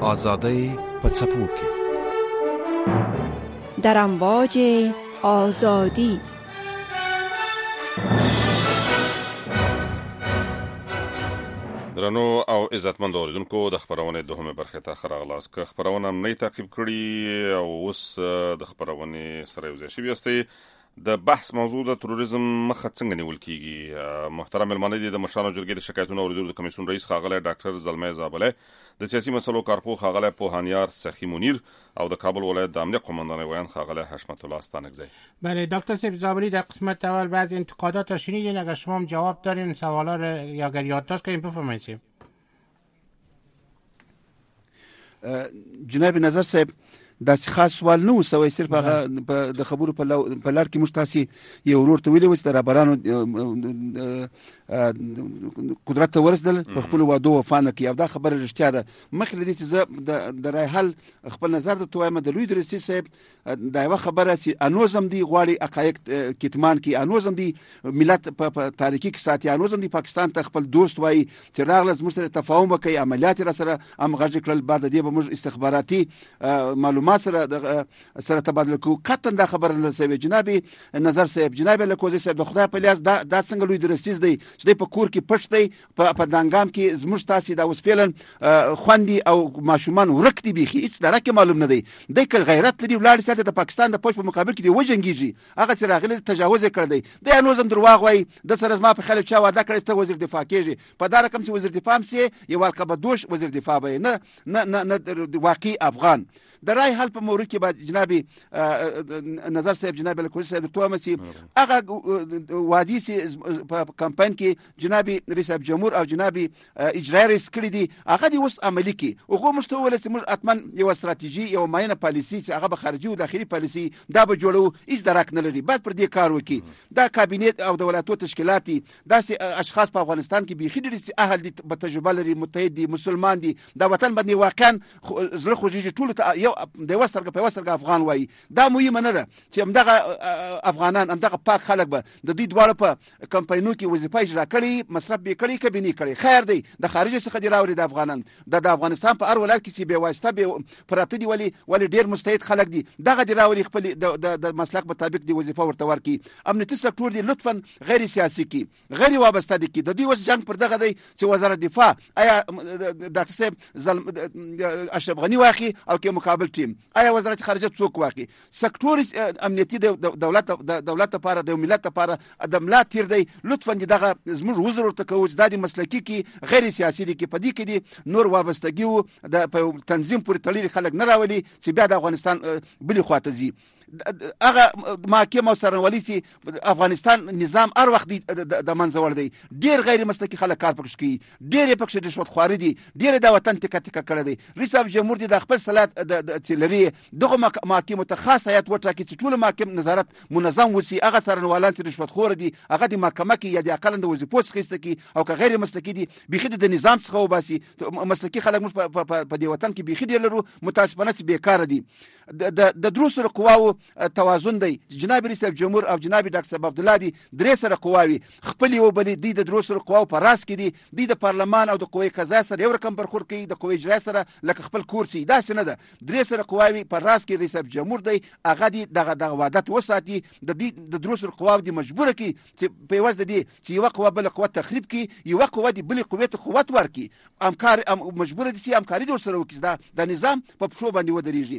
آزادی په څپو کې در امواج آزادی. درنو او عزتمند اوریدونکو د خبرونه دوهمه برخه ته خراغلاس که خبرونه نه تعقیب کړي او اوس د خبرونه سره یو ځای شوی است. د بحث موضوع د تروریزم مخه څنګه نیول کیږي. محترم ملمانه دي د مشرانو جرګې د شکایتونو اوریدلو د کمیسیون رئیس خاغله ډاکټر زلمي زابله، د سیاسي مسلو کارپو خاغله پوهانیار سخی منیر او د کابل ولایت د امنیت قوماندان ویان خاغله حشمت الله استانکزی. بله دکتر صاحب زابلی، در قسمت اول بعض انتقادات رو شنیدین، اگر شما هم جواب دارین سوالا رو یا اگر یادداشت کنین بفرمایید. جناب نظر صاحب داسې خاص سوال نه وسوي، صرف هغه د خبرو په لار کې موږ تاسو یو ورور ته ویلو چې د رابرانو قدرت ته ورسېدل په خپل وعدو وفا نه کوي او دا خبره رښتیا ده. مخکې له دې چې زه د رای حل خپل نظر ته وایم، د لوی درستي صاحب دا یوه خبره چې انوزم دی غواړي حقایق کتمان کې، انوزم دی ملت په تاریخي کې ساتي، انوزم دی پاکستان ته خپل دوست وایي چې راغله زموږ سره تفاهم وکړي، عملیات را سره همغږي کړل، بعد د دې به موږ استخباراتي معلومات سره تبادله کوو. قطعا دا خبره نه سوي. جناب نظر صاحب، جناب لکوزي صاحب، د خدای په لیاس دا څنګه لوی درستیز دی چې په کور کې پټ دی، په دانګام کې زموږ تاسو دا اوس فعلا خوندي او ماشومان ورک دي، بيخي هیڅ درکه معلوم نه دی. د غیرت لري ولاړ ساته د پاکستان د پوش په مقابل کې دی وجنګيږي، هغه سره راغلي تجاوز کړی دی. د انوزم درواغ وای، د سره ما په خلک چا وعده کړی ته وزیر دفاع کېږي، په دا رقم چې وزیر دفاع سي یو القبه دوش وزیر دفاع به نه واقعي افغان. د رای حل په مورد کې بعد جناب نظر صاحب، جناب لکوزي صاحب تومه چې هغه وادي سي په کمپاین کې جناب رئیس جمهور او جناب اجرایی رئیس کړی دي، هغه دی اوس عملی کې او خو مشتول چې موږ اتمن یو استراتیژي یو معینه پالیسی چې هغه به خارجي او داخلي پالیسی دا به جوړو، هیڅ درک نه لري. بعد پر دې کار وکړي. دا کابینت او دولتو تشکیلاتي داسې اشخاص په افغانستان کې بيخي ډېر اهل دي، په تجربه لري، متحد دي، مسلمان دي، دا وطن باندې واقعا زړه خوږي ټول یو د وسترګ په وسترګ افغان وای. دا مهمه نه ده چې همدغه افغانان همدغه پاک خلک به د دوی دواړه په کمپاینو کې وظیفه اجرا کړي، مصرف به کړي کبي نه کړي، خیر دی. د خارج څخه دی راوړي د افغانان د افغانستان په هر ولایت کې چې به واسطه به پراته دي، ولی ډیر مستعد خلک دي، دغه دی راوړي خپل د مسلک مطابق دی وظیفه ورته ورکي. امنیتي سکتور دی لطفا غیر سیاسي کی، غیر وابسته دي کی. د دوی وس جنگ پر دغه دی چې وزارت دفاع آیا د صاحب اشرف غنی واخی او کې مقابل ټیم، آیا وزارت خارجه څوک واخی. سکتور امنیتي دولت لپاره د ملت لپاره د ملت تیر دی. لطفا دغه زموږ وزر ورته کوو چې د مسلکی کی غیر سیاسي دي کی، په دې کې دي نور وابستګي او د تنظیم پورې تړلي خلک نه راولي چې بیا د افغانستان بلی خواته ځي. هغه محاکم او سرنوالي چې افغانستان نظام هر وخت د منځور دی، ډیر غیر مسلکي خلک کار پکښ کوي، ډیر پکښ رشوت خواري دي، ډیر د وطن ټکا کړی دی. رئیس جمهور دی د خپل صلاحیت د تلری دغه محاکم ته خاص هیئت وټاکي چې ټول محاکم نظارت منظم وسی. هغه سرنوالان چې رشوت خور دي هغه د محکمه کې یا د اقل د وظیفو څخه استکی او که غیر مسلکي دي بيخي د نظام څخه وباسي. مسلکي خلک موږ په دې وطن کې بيخي ډیر لرو، متاسفانه چې بیکار دي. د دروس قواو توازن دی. جناب رئیس جمهور او جناب ډاکټر عبد الله دي درې سره قواوي خپل یو بل دي د دروس قواو په راس کې دي د پارلمان او د قوی قضا سره یو رقم برخورد کوي، د قوی اجرا سره لکه خپل کورسي. دا څه نه ده، درې سره قواوي په راس کې رئیس جمهور دی، هغه دي دغه وعدت وساتي. د دروس قواو دي مجبور کی چې په واسطه دي چې یو قوا بل قوت تخریب کی، یو قوا دي بل قوت قوت ورکی، مجبور دي چې همکاري در سره وکړي. د نظام په پښو باندې ودرېږي.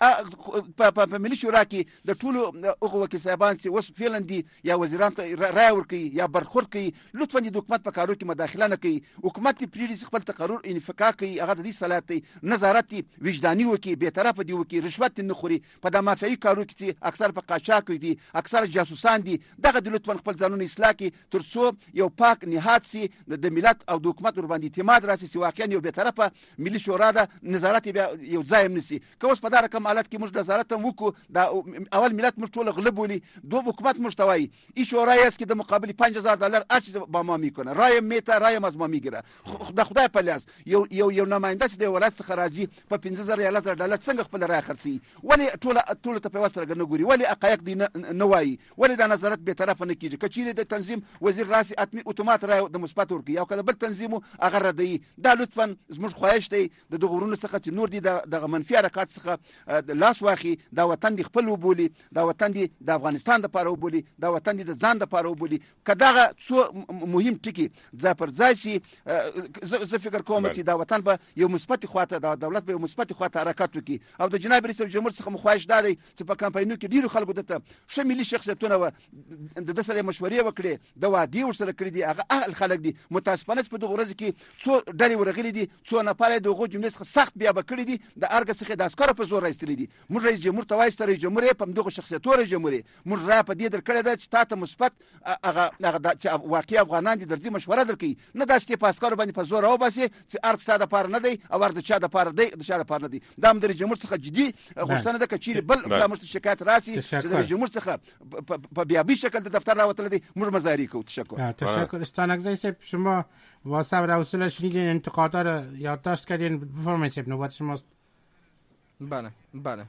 په ملي شورا کې د ټولو هغه وکیل صاحبان چې اوس فعلا دي یا وزیران ته رای ورکوي یا برخورد کوي، لطفا د حکومت په کارو کې مداخله نه کوي. حکومت پریږدي خپل تقرر انفکاک کوي، هغه د دې صلاحیت دی نظارت وجداني وکي، به طرف دی وکي، رشوت نه خوري. په د مافیایي کارو کې چې اکثر په قاچاق دي، اکثر جاسوسان دي، دغه د لطفا خپل ځانونه اصلاح کوي ترڅو یو پاک نهاد سي د ملت او د حکومت ور باندې اعتماد راسي چې واقعا یو به طرفه ملي شورا د نظارت یو ځای نسی. که اوس په دا رقم حالت کې موږ نظارت هم وکړو دا اول ملت موږ ټول غلب ولي دو حکومت موږ ته وایي ایش رای است که در مقابل $5000 هر چیز با ما میکنه رایم میته رایم از ما میگیره خدای په لاس یو نماینده چې د ولایت څخه راځي په $15000 څنګه خپل رای خرڅي ولی ټول ته په واسطه نه ګوري ولی حقایق دي نه وایي ولی دا نظارت به طرف نه کیږي کچېره د تنظیم وزیر راسي اتومات رای د مثبت ورکي او کله بل تنظیم هغه ردی دا لطفا زموږ خواهش دی د غورونو څخه چې نور دي د منفي حرکات څخه لاس واخي دا وطن دی خپل وبولي دا وطن دی د افغانستان د پاره وبولي دا وطن دی د ځان د پاره وبولي کداغه څو مهم ټکی ځای پر ځای سي زه فکر کوم چې دا وطن به یو مثبت خواته د دولت به یو مثبت خواته حرکت وکړي او د جناب رئیس جمهور څخه مخواهش دی چې په کمپاینونو کې ډیرو خلکو دته ش ملي شخصیتونه و د سره مشورې وکړي د وادي ورسره کړی دي هغه اهل خلک دي متاسفانه په دغه ورځ کې څو ډلې ورغلي دي څو نفر دغه جملې څخه سخت بیا بکړي دي د ارګ څخه د عسکر په زور راستلي دي موږ رئیس جمهور ته وایي رئیس جمهور په دغه شخصیتونه جمهور موږ را په دې درکړه ده چې تاسو مثبت هغه چې واقعي افغانان دي درځي مشوره درکړي نه داسې په عسکر باندې په زور او باسي چې ارګ ساده پار نه دی او ورته چا د پار دی د چا د پار نه دی دا هم د رئیس جمهور څخه جدي غوښتنه ده چې بل پرامشت شکایت راسي چې د رئیس جمهور څخه په بیابي شکل د دفتر راوتل دي موږ مزاری کوو تشکر استانکزی صاحب شما با صبر و حوصله شنیدین انتقادها رو یادداشت کردین بفرمایید صاحب نوبت شماست. بله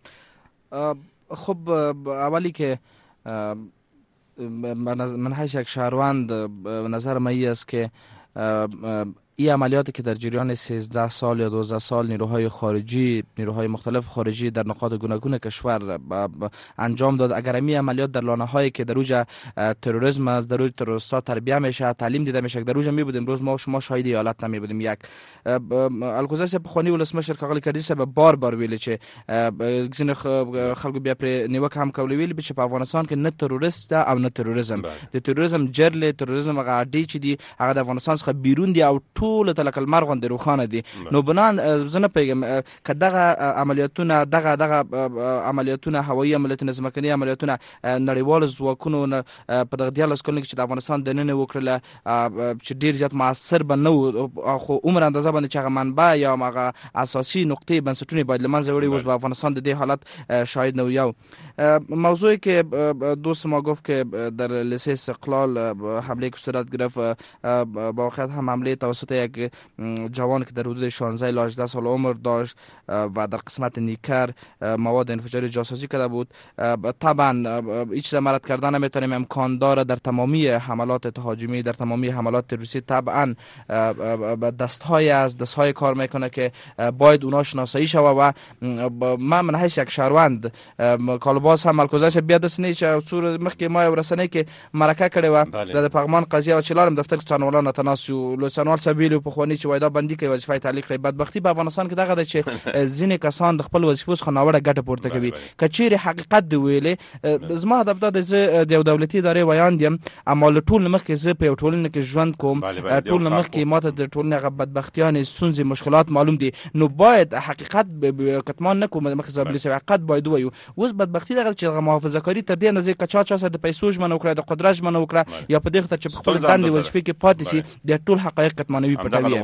خب اولی که من حیث یک شهروند نظر من این است که این عملیاتی که در جریان 13 سال یا 12 سال نیروهای خارجی نیروهای مختلف خارجی در نقاط گوناگون کشور انجام داد اگر این عملیات در لانه‌هایی که در اوج تروریسم است در اوج تروریست‌ها تربیت میشه تعلیم دیده میشه در اوج میبودیم روز ما شما شاهد حالت نمیبودیم یک الگوزاس بخونی ولسمشر کاغل کردی به بار ویل چې گزین خلکو بیا پر نیوک هم کول ویل چې په افغانستان کې نه تروریست او نه تروریسم د تروریسم جرل تروریسم غاډی چې دی هغه د افغانستان څخه بیرون دی او ټول تلکل مرغون د روخانه دي نو بنان زنه پیغام کداغه عملیاتونه دغه عملیاتونه هوایي عملیاتونه ځمکني عملیاتونه نړیوال ځواکونو په دغه دیالس کولنګ چې د افغانستان د نن وکړه چې ډیر زیات موثر بنو خو عمر اندازه باندې چې منبع یا هغه اساسي نقطې بنسټونه باید لمنځه وړي اوس په افغانستان د دې حالت شاهد نو یو موضوعی که دوست ما گفت که در لیسه استقلال حمله که صورت گرفت با واقعیت هم حمله توسط یک جوان که در حدود 16 الی 18 سال عمر داشت و در قسمت نیکر مواد انفجاری جاسوسی کرده بود طبعا هیچ مرد کردن نمیتونیم امکان داره در تمامی حملات تهاجمی در تمامی حملات تروریستی طبعا دستهای کار میکنه که باید اونا شناسایی شوه و من حیث یک شهروند کالباس هم ملکوزاش بیاد سنی چې څور مخکې ما ورسنه کې مرکه کړې و د پغمان قضیه او چلارم دفتر څنولان تناسو لوڅنوال سبیل په خواني چې وایدا بندي کوي وظیفه تعلیق کړي بدبختی په افغانستان کې دغه چې ځینې کسان د خپل وظیفو څخه ناوړه ګټه پورته کوي کچېره حقیقت دی ویلې زما هدف دا د دولتي ادارې ویان دي اما ټول مخکې زه په ټولنه کې ژوند کوم ټول مخکې ماته د ټولنه غ بدبختیان سنځي مشکلات معلوم دي نو باید حقیقت کتمان نکوم مخکې زبلی حقیقت باید وایو اوس بدبختی دغه چې محافظه کاری تر دې اندازې کچا چا سره د پیسو ژمنه وکړه د قدرت ژمنه وکړه یا په دې خاطر چې خپل دندې وظیفې کې پاتې سي د ټول حقایق کتمانوي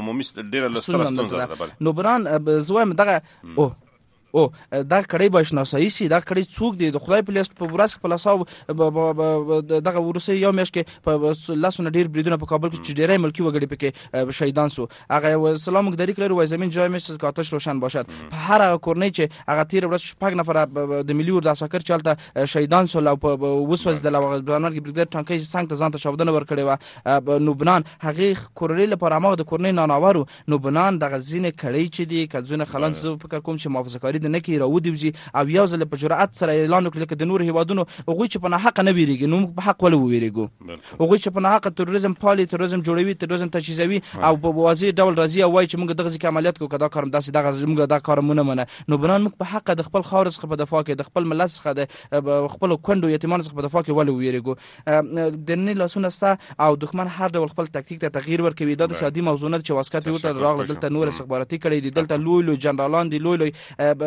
پټوي نو بران زویم دغه او دا کړي به شناسایی سي دا کړي څوک دی د خدای په لیست په ورځ په لاسو دغه ورسې یو مېش کې په لاسونه ډیر بریدونه په کابل کې چې ډیرې ملکی وګړي پکې شهیدان سو هغه سلام مقداری کړي وای زمين جای مېش که آتش روشن باشد په هر کورنۍ چې هغه تیر ورځ شپږ نفر د ملي ور د عسكر چالت شهیدان سو او په وسوس د لوغ برانر کې بریګر ټانکې څنګه ځان ته شاودنه ور کړي و نو بنان هغه کورنۍ لپاره ما د کورنۍ ناناورو نو بنان دغه زینه کړي چې دی کځونه خلن زو فکر کوم چې محافظه کاری نه کی راودیږي او یو ځل په جرأت سره اعلان وکړي چې د نور هیوادونو هغه چې په حق نه ویریږي نو په حق ولې ویریږو هغه چې په حق تروریزم پالي تروریزم جوړوي تروریزم تجهیزوي او په واضح ډول راځي او وایي چې موږ دغه ځکه عملیات کوو کدا کارم داسې دغه موږ دا کارمونه منه نو بنان موږ په حق د خپل خاور څخه په دفاع کې د خپل ملت څخه د خپل کندو یتیمان څخه په دفاع کې ولې ویریږو د نه لاسونه ستا او دښمن هر ډول خپل تکتیک ته تغییر ورکوي د سیادي موضوعات چې واسکت یو تر راغله دلته نور استخباراتي کړي دي دلته لوی جنرالان دي لوی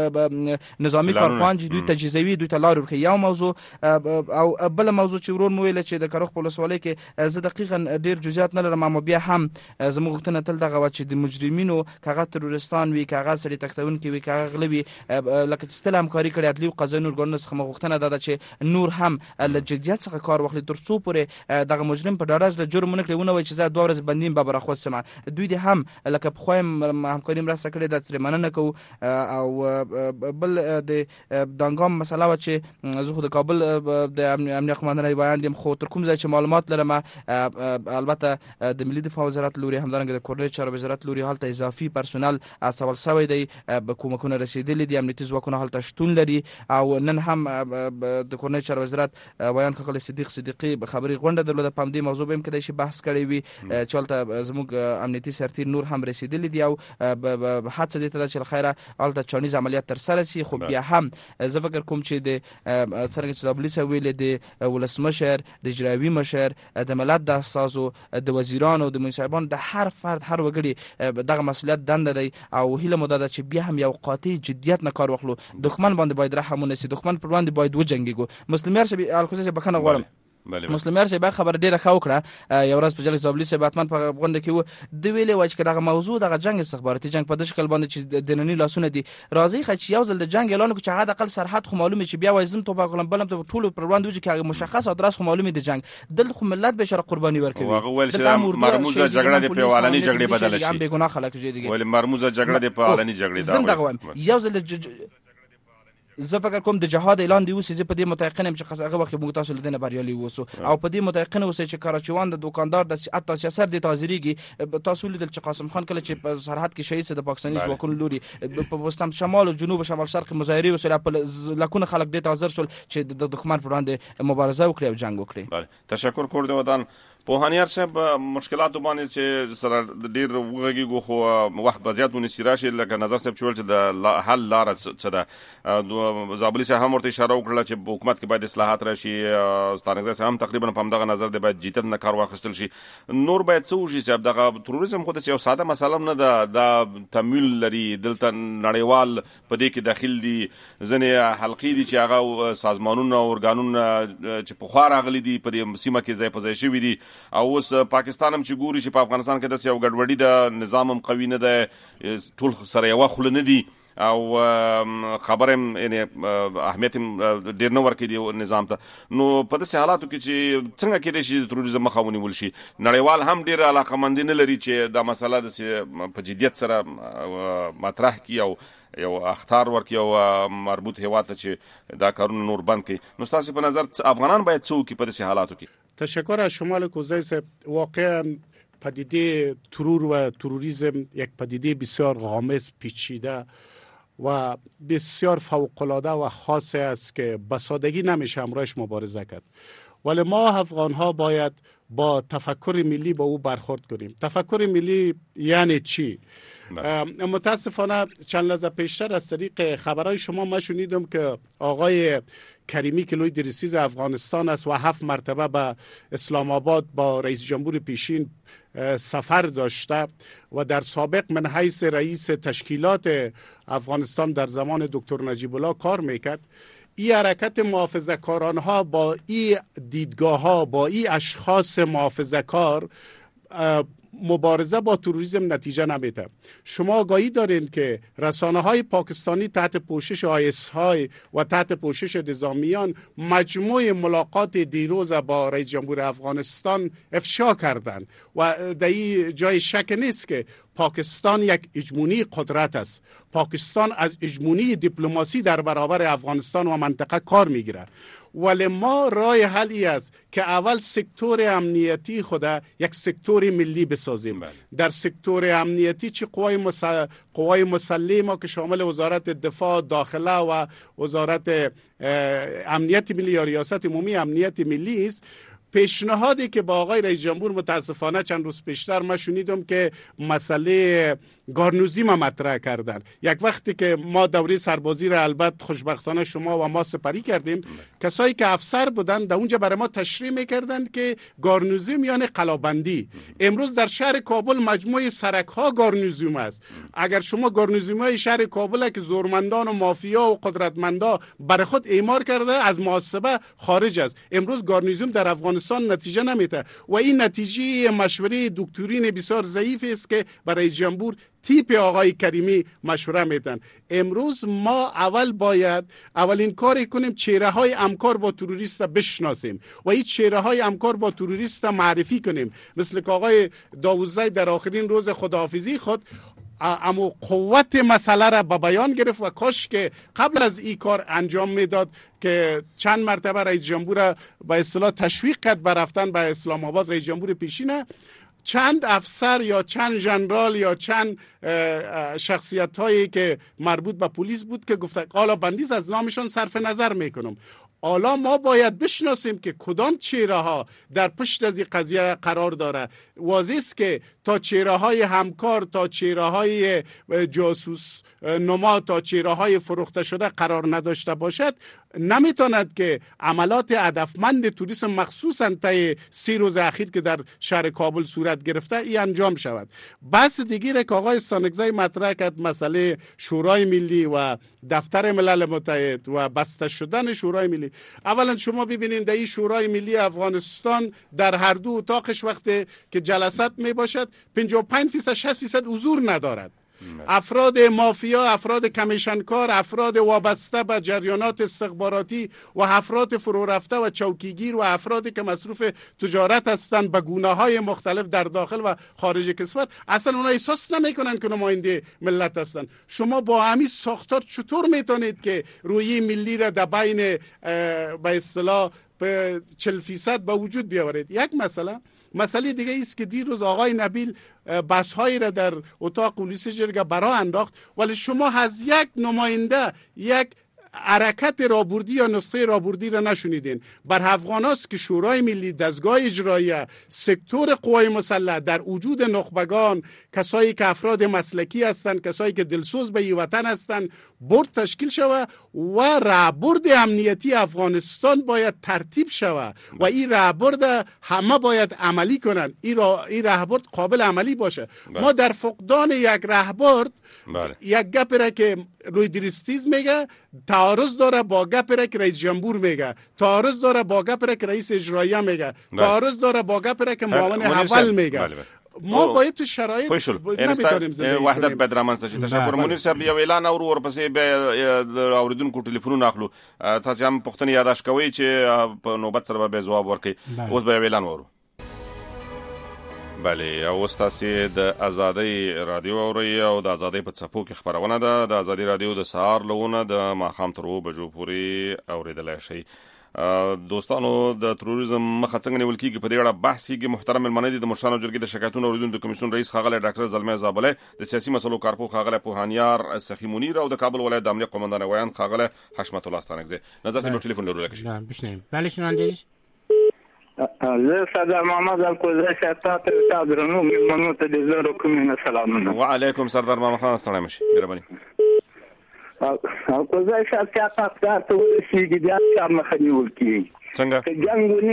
نظامی کارپانج دوی تجهیزوي دوی ته لار ورکوي. یو موضوع او بل موضوع چې ورور مو ویل چې د کارخ په ولسوالۍ کې زه دقیقاً ډیر جزئیات نه لرم، اما بیا هم زموږ غوښتنه تل دغه چې د مجرمینو کاغه تروریستان وي کاغه سړي تختون کې وي کاغه غلوي لکه چې ستل همکاري کړي عدلي او قضایي ارګانونو څخه غوښتنه ده چې نور هم له جديت څخه کار واخلي تر څو پورې دغه مجرم په ډاډه ځل جرم نه کوي ونه چې زه 2 ورځې بندیم به برخوت سم. دوی دې هم لکه په خوایم همکاري مرسته کړې د تر مننه کو. او بل د دانګام مسله و چې زه خو د کابل د امنیت قوماندانۍ بیان دیم خو تر کوم ځای چې معلومات لرم البته د ملي دفاع وزارت لوري همدارنګه د کورنۍ چارو وزارت لوري حالت اضافي پرسونل اصل سوي دی به کومکونه رسیدلي دي امنیتي ځواکونه حالت شتون لري. او نن هم د کورنۍ چارو وزارت بیان کړل صدیقي خبري غونډه درلوده په دې موضوع به کده شي بحث کړی وي چې ولته زموږ امنیتي سرتیر نور هم رسیدلي دي او حادثه دې ته چې خیره الته چانیز عملیات تر سره سي. خو بیا هم زه فکر کوم چې د څنګه چې دبليس ویل د ولسمشر د اجرایوي مشر د ملت د اساسو د وزیرانو د منصبانو د هر فرد هر وګړي دغه مسؤلیت دنده دی او هیله مدده چې بیا هم یو قاطع جدیت نه کار واخلو. دښمن باندې باید رحم ونسی، دښمن پر باندې باید وجنګیږو. مسلمان شي الکوزه بکنه غواړم مسلمان صاحب خبر ډیره خو کړه یو ورځ په جلسه زابلی صاحب اتمن په غونډه کې و د ویلې وای چې دغه موضوع دغه جنگ استخباراتي جنگ په دې شکل باندې چې د نننی لاسونه دي راځي خچ یو ځل د جنگ اعلان کوي چې هغه د اقل سرحد خو معلومه چې بیا وایزم توپا کولم بلم ته ټول پر وړاندې وځي چې مشخص ادرس خو معلومه دي جنگ دل خو ملت به شر قرباني ورکوي. هغه ول چې مرموزه جګړه د پیوالانی جګړې بدل شي به ګناه خلک جوړيږي ول مرموزه جګړه د پیوالانی جګړې دا یو ځل زه فکر کوم د جهاد اعلان دی اوسې په دې متيقنم چې هغه وخت موږ تاسو لدینه بریالي ووسو او په دې متيقن اوسې چې کراچوان د دکاندار د حتی سیاست د تازریږي تاسو لیدل چې قاسم خان کله چې په سرحد کې شهید د پاکستاني ځواکونو لوري په وستم شمال او جنوب شمال شرق مظاهره وسله په لکونه خلک د تازر شول چې د دښمن پر وړاندې مبارزه وکړي او جنگ وکړي. تشکر کور دی ودان پوهانیار صاحب مشکلات باندې چې سره ډیر وګړي خو وخت بزیات ونی راشي لکه نظر صاحب چول چې د حل لار څه ده زابلی صاحب هم ورته اشاره وکړه چې حکومت کې باید اصلاحات راشي ستانګزه صاحب هم تقریبا په همدغه نظر دی باید جديت نه کار واخیستل شي. نور باید څه وشي صاحب دغه تروریزم خو د یو ساده مسله نه ده د تمویل لري دلته نړیوال په دې کې داخل دي ځنې حلقې دي چې هغه سازمانونه او ارګانونه چې په خوا راغلي دي په دې سیمه کې ځای په ځای شوي دي او اوس پاکستان هم چې ګوري چې په افغانستان کې د یو ګډوډي د نظام هم قوي نه ده ټول سره یو خل نه دي او خبرم یعنی اهمیت ډیر نه ورکړي دی نظام ته. نو په داسې حالاتو کې چې څنګه کېدای شي تروریزم مخاوني ولشي نړیوال هم ډیر علاقمند نه لري چې دا مسله د په جديت سره مطرح کی او یو اختار ورکي او مربوط هیواد ته چې دا کارونه نور بند کړي. نو تاسو په نظر افغانان باید څه وکړي په داسې حالاتو کې؟ تشکر از شمال کوزه صاحب. واقعا پدیده ترور و تروریسم یک پدیده بسیار غامض پیچیده و بسیار فوق‌العاده و خاصی است که به سادگی نمیشه همراهش مبارزه کرد. ولی ما افغان ها باید با تفکر ملی با او برخورد کنیم. تفکر ملی یعنی چی؟ متاسفانه چند لحظه پیشتر از طریق خبرهای شما ما شنیدم که آقای کریمی که لوی درسیز افغانستان است و 7 مرتبه به اسلام آباد با رئیس جمهور پیشین سفر داشته و در سابق من حیث رئیس تشکیلات افغانستان در زمان دکتر نجیب الله کار میکرد. این حرکت محافظه‌کاران ها با این دیدگاه ها با این اشخاص محافظه‌کار مبارزه با تروریسم نتیجه نمیده. شما آگاهی دارین که رسانه های پاکستانی تحت پوشش آیس های و تحت پوشش نظامیان مجموع ملاقات دیروز با رئیس جمهور افغانستان افشا کردند و در این جای شک نیست که پاکستان یک هژمونی قدرت است. پاکستان از هژمونی دیپلماسی در برابر افغانستان و منطقه کار میگیره. ولی ما راه حلی است که اول سکتور امنیتی خود یک سکتور ملی بسازیم. در سکتور امنیتی چه قوای مسلح ما که شامل وزارت دفاع، داخله و وزارت امنیت ملی یا ریاست عمومی امنیت ملی است. پیشنهادی که با آقای رئیس جمهور متاسفانه چند روز پیشتر ما شنیدم که مسئله گارنوزی ما مطرح کردن. یک وقتی که ما دوره سربازی را البته خوشبختانه شما و ما سپری کردیم، کسایی که افسر بودن در اونجا برای ما تشریح میکردن که گارنوزیوم یعنی قلابندی. امروز در شهر کابل مجموعه سرک ها گارنوزیوم است. اگر شما گارنوزیوم های شهر کابل که زورمندان و مافیا و قدرتمندا برای خود اعمار کرده از محاسبه خارج است، امروز گارنیزم در افغانستان نتیجه نمیده و این نتیجه مشوره دکترین بسیار ضعیف است که برای جمهور تیپ آقای کریمی مشوره میدن. امروز ما باید اولین کاری کنیم چهره های همکار با تروریست بشناسیم و این چهره های همکار با تروریست معرفی کنیم، مثل که آقای داوودزی در آخرین روز خداحافظی خود اما قوت مسئله را به بیان گرفت و کاش که قبل از این کار انجام میداد که چند مرتبه رئیس جمهور به اصطلاح تشویق کرد به رفتن به اسلام آباد. رئیس جمهور پیشین چند افسر یا چند ژنرال یا چند شخصیت هایی که مربوط به پلیس بود که گفت قالا بندیز از نامشان صرف نظر میکنم. حالا ما باید بشناسیم که کدام چهره ها در پشت از این قضیه قرار داره. واضح است که تا چهره های همکار، تا چهره های جاسوس نما، تا چهره های فروخته شده قرار نداشته باشد، نمیتواند که عملات هدفمند توریسم مخصوصا طی 3 روز اخیر که در شهر کابل صورت گرفته ای انجام شود. بحث دیگه که آقای استانکزی مطرح کرد، مسئله شورای ملی و دفتر ملل متحد و بسته شدن شورای ملی. اولا شما ببینید در این شورای ملی افغانستان در هر دو اتاقش وقتی که جلسات می باشد 55% 60% حضور ندارد. افراد مافیا، افراد کمیشنکار، افراد وابسته به جریانات استخباراتی و افراد فرو رفته و چوکیگیر و افرادی که مصروف تجارت هستند به گونه‌های مختلف در داخل و خارج کشور، اصلا اونا احساس نمی‌کنن که نماینده ملت هستند. شما با همین ساختار چطور میتونید که رویه ملی را در بین به اصطلاح 40% به وجود بیاورید؟ یک مسئله دیگه است که دیروز آقای نبیل بحث‌هایی را در اتاق پلیس جرگه برا انداخت، ولی شما از یک نماینده یک حرکت رابردی یا نسخه رابردی را نشونیدین. بر افغاناست که شورای ملی، دستگاه اجراییه، سکتور قوای مسلح در وجود نخبگان، کسایی که افراد مسلکی هستند، کسایی که دلسوز به این وطن هستند، برد تشکیل شود و رهبرد امنیتی افغانستان باید ترتیب شود و این رهبرد همه باید عملی کنند. این رهبرد قابل عملی باشه. ما در فقدان یک رهبرد یک گپی را که روی دریستیز میگه تعارض داره با گپی را که رئیس جمهور میگه، تعارض داره با گپی را که رئیس اجراییه میگه، تعارض داره با گپی را که معاون اول میگه. ما باید تو شرایط نمیتونیم زندگی وحدت باید رامنځته شي. تشکر منیر صاحب. یو اعلان اور ورپسې به اوریدونکو ټلیفونونه اخلو. تاسو هم پوښتنې یاداښت کوئ چې په نوبت سره به ځواب ورکړي. اوس به اعلان ورو. بله، او تاسو د ازادۍ رادیو اورئ او د ازادۍ په څپو کې خبرونه ده. د ازادۍ رادیو د سهار لونه د ماښام تر 2 بجو پورې اوریدلای شئ. دوستانو، د تروریزم مخه څنګه نیول کیږي په دې اړه بحث کیږي. محترم ملمنې د مشرانو جرګې د شکایتونو اوریدونکو کمیسیون رئیس ښاغلی ډاکټر زلمي زابلې، د سیاسي مسلو کارپوه ښاغلی پوهانیار سخی منیر او د کابل ولایت د امنیت قومندان ویان ښاغلی حشمت الله استانکزی. نظر سي په ټلیفون لرو لکه نه بشنیم. بله شنونده‌اش زه سردار محمد الکوزی شهادت ته درنو مېلمنو ته د زړه کومې سلامونه. وعلیکم سردار محمد خان ستړی مشي. مهرباني. الکوزی شهادت ته ورسیږي بیا کار مخه نیول کیږي. څنګه که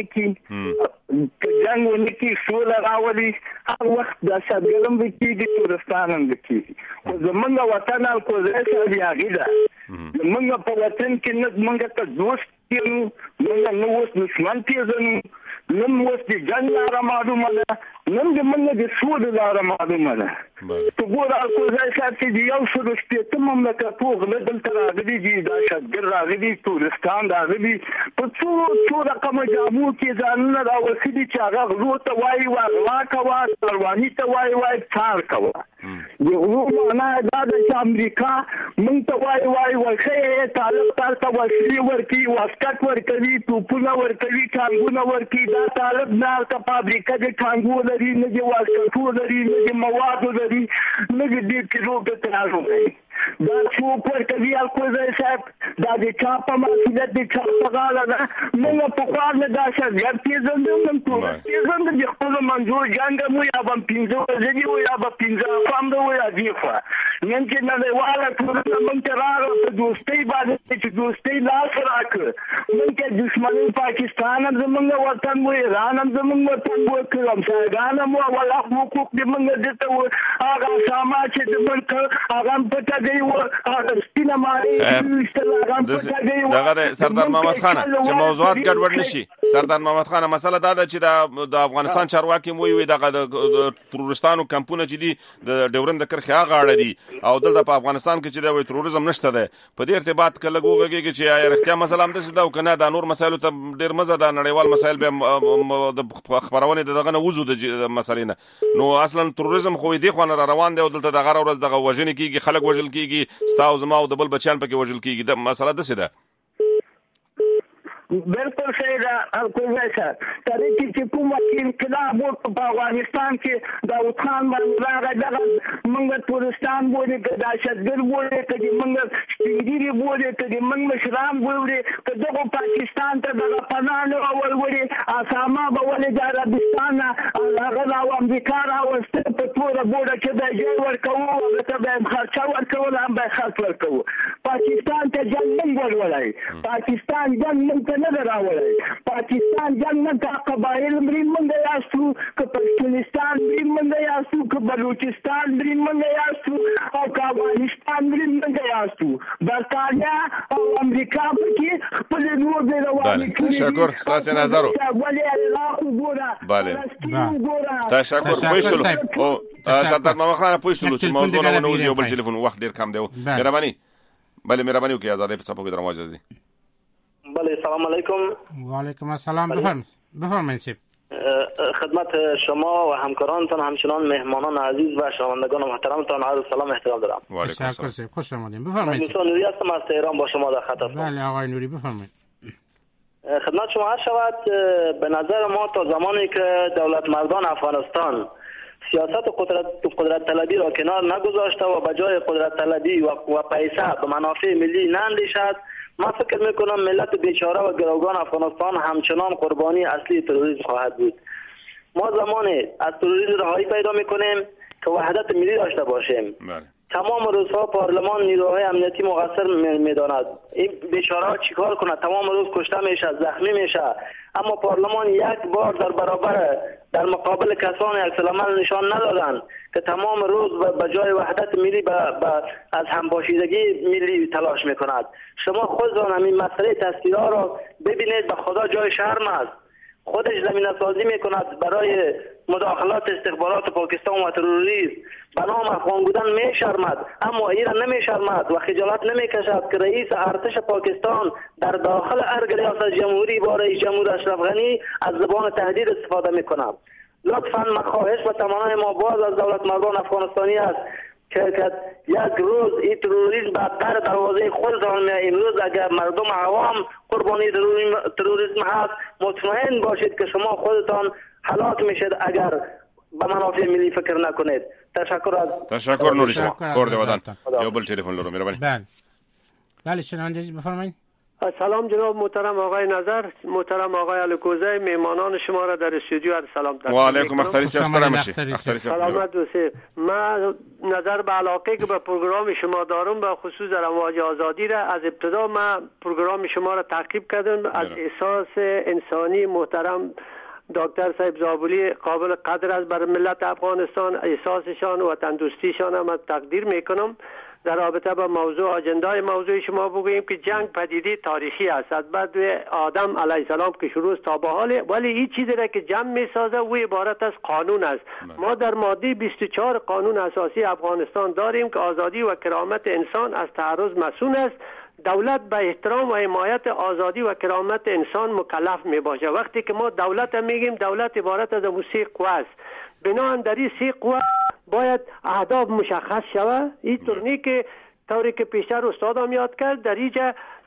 جنگ ونکي سوله راولي، هر وخت د شرګرم وکیږي، تورستان هم وکیږي. خو زمونږ وطن الکوزی شهادت یاغي ده. زمونږ په وطن کې نه مونږ ته دوست کېنو، مونږ نه اوس دشمن پیژنو، نه اوس د جنګ لاره معلومه ده، نه مونږ د سولې لاره معلومه ده. ته ګوره الکوزی شهادت چې د 160 مملکتو غله دلته راغلي دي، دا شرګر راغلي، تورستان راغلي، په څو رقمه جامو کې ځانونه راوسلي چې هغه غلو ته وایي غلا کوه، کارواني ته وایي څار کوه. د غلو معنا دا ده چې امریکا موږ ته وایي ښه طالب ته وسلې ورکوي، واسکټ ورکوي، توپونه ورکوي، ټانګونه ورکوي. دا طالب نه هلته فابریکه د ټانګو لري، نه د واسکټو لري، نه د موادو لري، نه د دې کیلو د ترازو لري. دا څوک ورکوي الکوزی صاحب دا د چا په مسؤلیت د چا په غاړه ده موږ پخوا نه دا شرګر پېژندو موږ ټول پېژندو د خپلو منځو جنګ مو یا به 15 ورځې وي یا به 15 افغان به وي یا دیخوا نن چې نړیواله ټولنه موږ ته راغله په دوستۍ باندې چې دوستۍ لاس راکړه موږ ته دښمني پاکستان هم زموږ وطن و ایران هم زموږ وطن و همسایګان هم ولا حقوق دې موږ دته و هغه ساما چې د ملک هغه پټګي و هغه سپینه ماري دغه سردار محمد خان چې موضوعات ګډوډ نشي سردار محمد خان مسله دا ده چې د افغانستان چارواکي مو وي دغه د تروریستانو کمپونه چې دي د ډیورند کرخه غاړه دي او دلته په افغانستان کې چې د تروریزم نشته ده په دې ارتباط کې لګوږي چې یا رښتیا مسله هم ده او کنه د نور مسایلو ته ډیر مزه ده نړیوال مسایل به د خبرونه دغه نه وزو د مسلې نه نو اصلا تروریزم خو دې خو نه روان دی او دلته دغه ورځ دغه وژنې کیږي خلک وژل کیږي ستاو زما او د بل بچیان پکې وژل کیږي د مسله ده څه ده بالکل صحیح ده الکوزی صاحب تر دې چې کوم انقلاب وکړ په افغانستان کې داود خان باندې راغی دغه موږ تورستان بولې که دهشتګرد بولې که د موږ سپینګیري بولې که د موږ مشران بولې که دغه پاکستان ته دغه پناه نه راولولې اسامه به ولې د عربستان نه هغه او امریکا راوسته په توره بوډه کې به ځای ورکوو هغه ته به خرچه ورکول هم به خرڅ ورکوو پاکستان ته جنګ موږ ورولای پاکستان جنګ موږ نه راولای پاکستان جنگ نه کا قبایل مری منګ یاستو که پاکستان مری منګ یاستو که بلوچستان مری منګ یاستو او که افغانستان مری منګ یاستو برتانیا او امریکا کې خپل نور دی رواني تشکر ستاسو نظر بله تشکر پوښتنه او سردار محمد خان پوښتنه چې موضوع نه ونوځي او بل ټلیفون وخت ډیر کم دی مهرباني بله مهرباني وکړئ آزادې په صفحه کې درمواز دي بله سلام علیکم و علیکم السلام بفرمایید خدمت شما و همکارانتان همچنان مهمانان عزیز و شنوندگان محترمتان عرض سلام احترام دارم تشکر سید خوش آمدید بفرمایید من نوری هستم از تهران با شما در خط هستم بله آقای نوری بفرمایید خدمت شما عرض شود به نظر ما تا زمانی که دولت مردان افغانستان سیاست قدرت طلبی را کنار نگذاشته و به جای قدرت طلبی و پیسه به منافع ملی ناندیشد من فکر میکنم ملت بیچاره و گروگان افغانستان همچنان قربانی اصلی تروریسم خواهد بود. ما زمانی از تروریسم رهایی پیدا میکنیم که وحدت ملی داشته باشیم. تمام روزها پارلمان نیروهای امنیتی مقصر میداند این بیچاره چیکار کنه؟ تمام روز کشته میشه، زخمی میشه، اما پارلمان یک بار در مقابل کسان عکس العمل نشان ندادند که تمام روز به جای وحدت ملی از همپاشیدگی ملی تلاش میکند. شما خودتان همین مسئله تصویرها را ببینید، به خدا جای شرم است. خودش زمینه سازی میکند برای مداخلات استخبارات پاکستان و تروریسم. به نام افغان بودن میشرمد، اما ایران نمیشرمد و خجالت نمیکشد که رئیس ارتش پاکستان در داخل ارگ ریاست جمهوری با رئیس جمهور اشرف غنی از زبان تهدید استفاده میکند. لطفاً خواهش و تمنای ما باز از دولت مردان افغانستانی است که یک روز این تروریسم به در دروازه خودتان میاد. امروز اگر مردم عوام قربانی تروریسم هست، مطمئن باشید که شما خودتان هلاک میشید اگر به منافع ملی فکر نکنید. تشکر نوری شما کرد ودان. یا بل تلفن لرو میرم. بله شنوندگی بفرمایید. سلام جناب محترم آقای نظر، محترم آقای الکوزی، میهمانان شما را در استودیو عرض سلام و علیکم السلام. سلامت باشید. من نظر به علاقه که به پروگرام شما دارم، به خصوص در امواج آزادی را از ابتدا من پروگرام شما را تعقیب کردم. از احساس انسانی محترم دکتر صاحب زابلی قابل قدر است بر ملت افغانستان، احساسشان و تندرستیشان هم تقدیر میکنم. در رابطه با موضوع اجندای موضوع شما بگوییم که جنگ پدیده تاریخی است، از بعد آدم علیه السلام که شروع است تا به حال، ولی این چیزی را که جمع میسازه و عبارت از قانون است. ما در ماده 24 قانون اساسی افغانستان داریم که آزادی و کرامت انسان از تعرض مصون است. دولت به احترام و حمایت آزادی و کرامت انسان مکلف می باشه. وقتی که ما دولت میگیم، دولت عبارت از سه قوه است. بنابراین در این سه قوه باید اهداف مشخص شود. این طوری که پیشتر استاد هم یاد کرد، در اینجا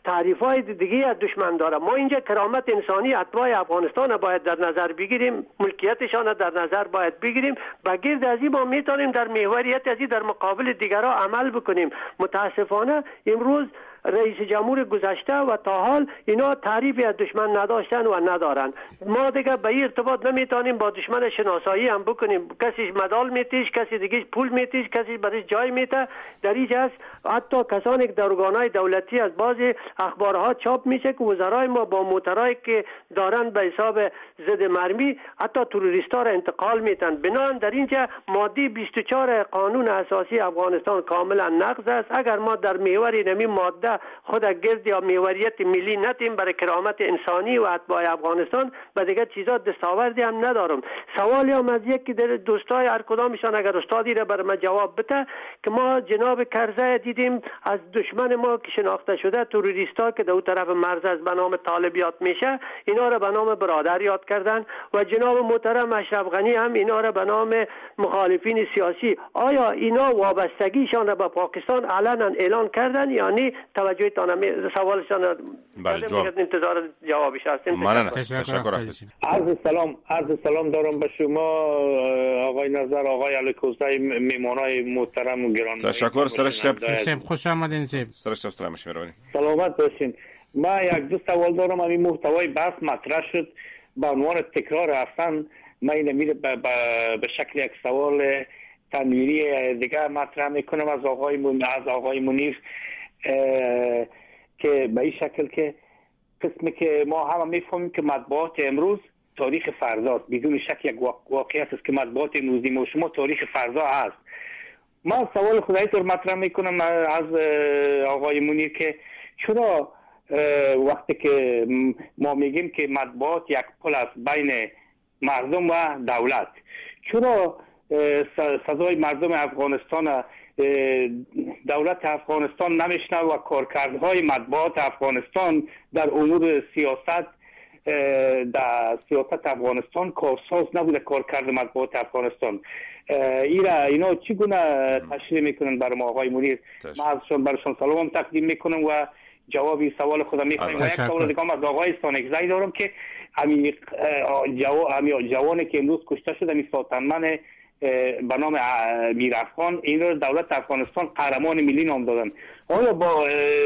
تعریف‌های دیگه از دشمن داره. ما اینجا کرامت انسانی اتباع افغانستان باید در نظر بگیریم، ملکیتشان در نظر باید بگیریم. با گرد از این ما میتونیم در محوریت از این در مقابل دیگرها عمل بکنیم. متاسفانه امروز رئیس جمهور گذشته و تا حال اینا تعریفی از دشمن نداشتن و ندارن. ما دیگه به این ارتباط نمیتونیم با دشمن شناسایی هم بکنیم. کسی مدال میتیش، کسی دیگه پول میتیش، کسی برای جای میته. در اینجا هست حتی کسانی که در ارگانهای دولتی از بعضی اخبارها چاپ میشه که وزرای ما با موترایی که دارن به حساب ضد مرمی حتی تروریستا را انتقال میتن. بنابراین در اینجا ماده 24 قانون اساسی افغانستان کاملا نقض است. اگر ما در محور نمی ماده خود گرد یا محوریت ملی نتیم برای کرامت انسانی و اتباع افغانستان و دیگه چیزا دستاوردی هم ندارم. سوالی هم از یکی در دوستای هر کدامشان اگر استادی را بر ما جواب بده که ما جناب کرزی دیدیم از دشمن ما که شناخته شده تروریستا که در اون طرف مرز از به نام طالبیات میشه اینا را به نام برادر یاد کردن و جناب محترم اشرف غنی هم اینا را به نام مخالفین سیاسی. آیا اینا وابستگیشان را به پاکستان علنا اعلان کردن یا نه؟ توجهتان سوالشان انتظار جوابش هستیم. تشکر. عرض سلام دارم به شما آقای نظر، آقای الکوزی، میمانای محترم و گرامی. تشکر. سرشتب خوش آمدین. سرشتب سلام می‌رونید. سلامت باشین. ما یک دو سوال دارم. این محتوای بحث مطرح شد به عنوان تکرار اصلا من اینو به شکل یک سوال تنویری دیگه مطرح میکنم از آقای منیر که به این شکل که قسمی که ما همه میفهمیم که مطبوعات امروز تاریخ فرداست. بدون شک یک واقعیت است که مطبوعات امروزی ما شما تاریخ فردا هست. ما سوال خدایی طور مطرح میکنم از آقای منیر که چرا وقتی که ما میگیم که مطبوعات یک پل است بین مردم و دولت، چرا صدای مردم افغانستان دولت افغانستان نمیشنه و کارکردهای مطبوعات افغانستان در امور سیاست در سیاست افغانستان کارساز نبوده کارکرد مطبوعات افغانستان؟ اینا چگونه تشریح میکنن برای ما آقای منیر؟ ما ازشون برشون سلام تقدیم میکنم و جوابی سوال خودم میخوایم. و یک سوال دیگه از آقای سانکزی دارم که همین جوانی که امروز کشته شده این ساتنمن به نام میرافخان، این رو دولت افغانستان قهرمان ملی نام دادن. آیا با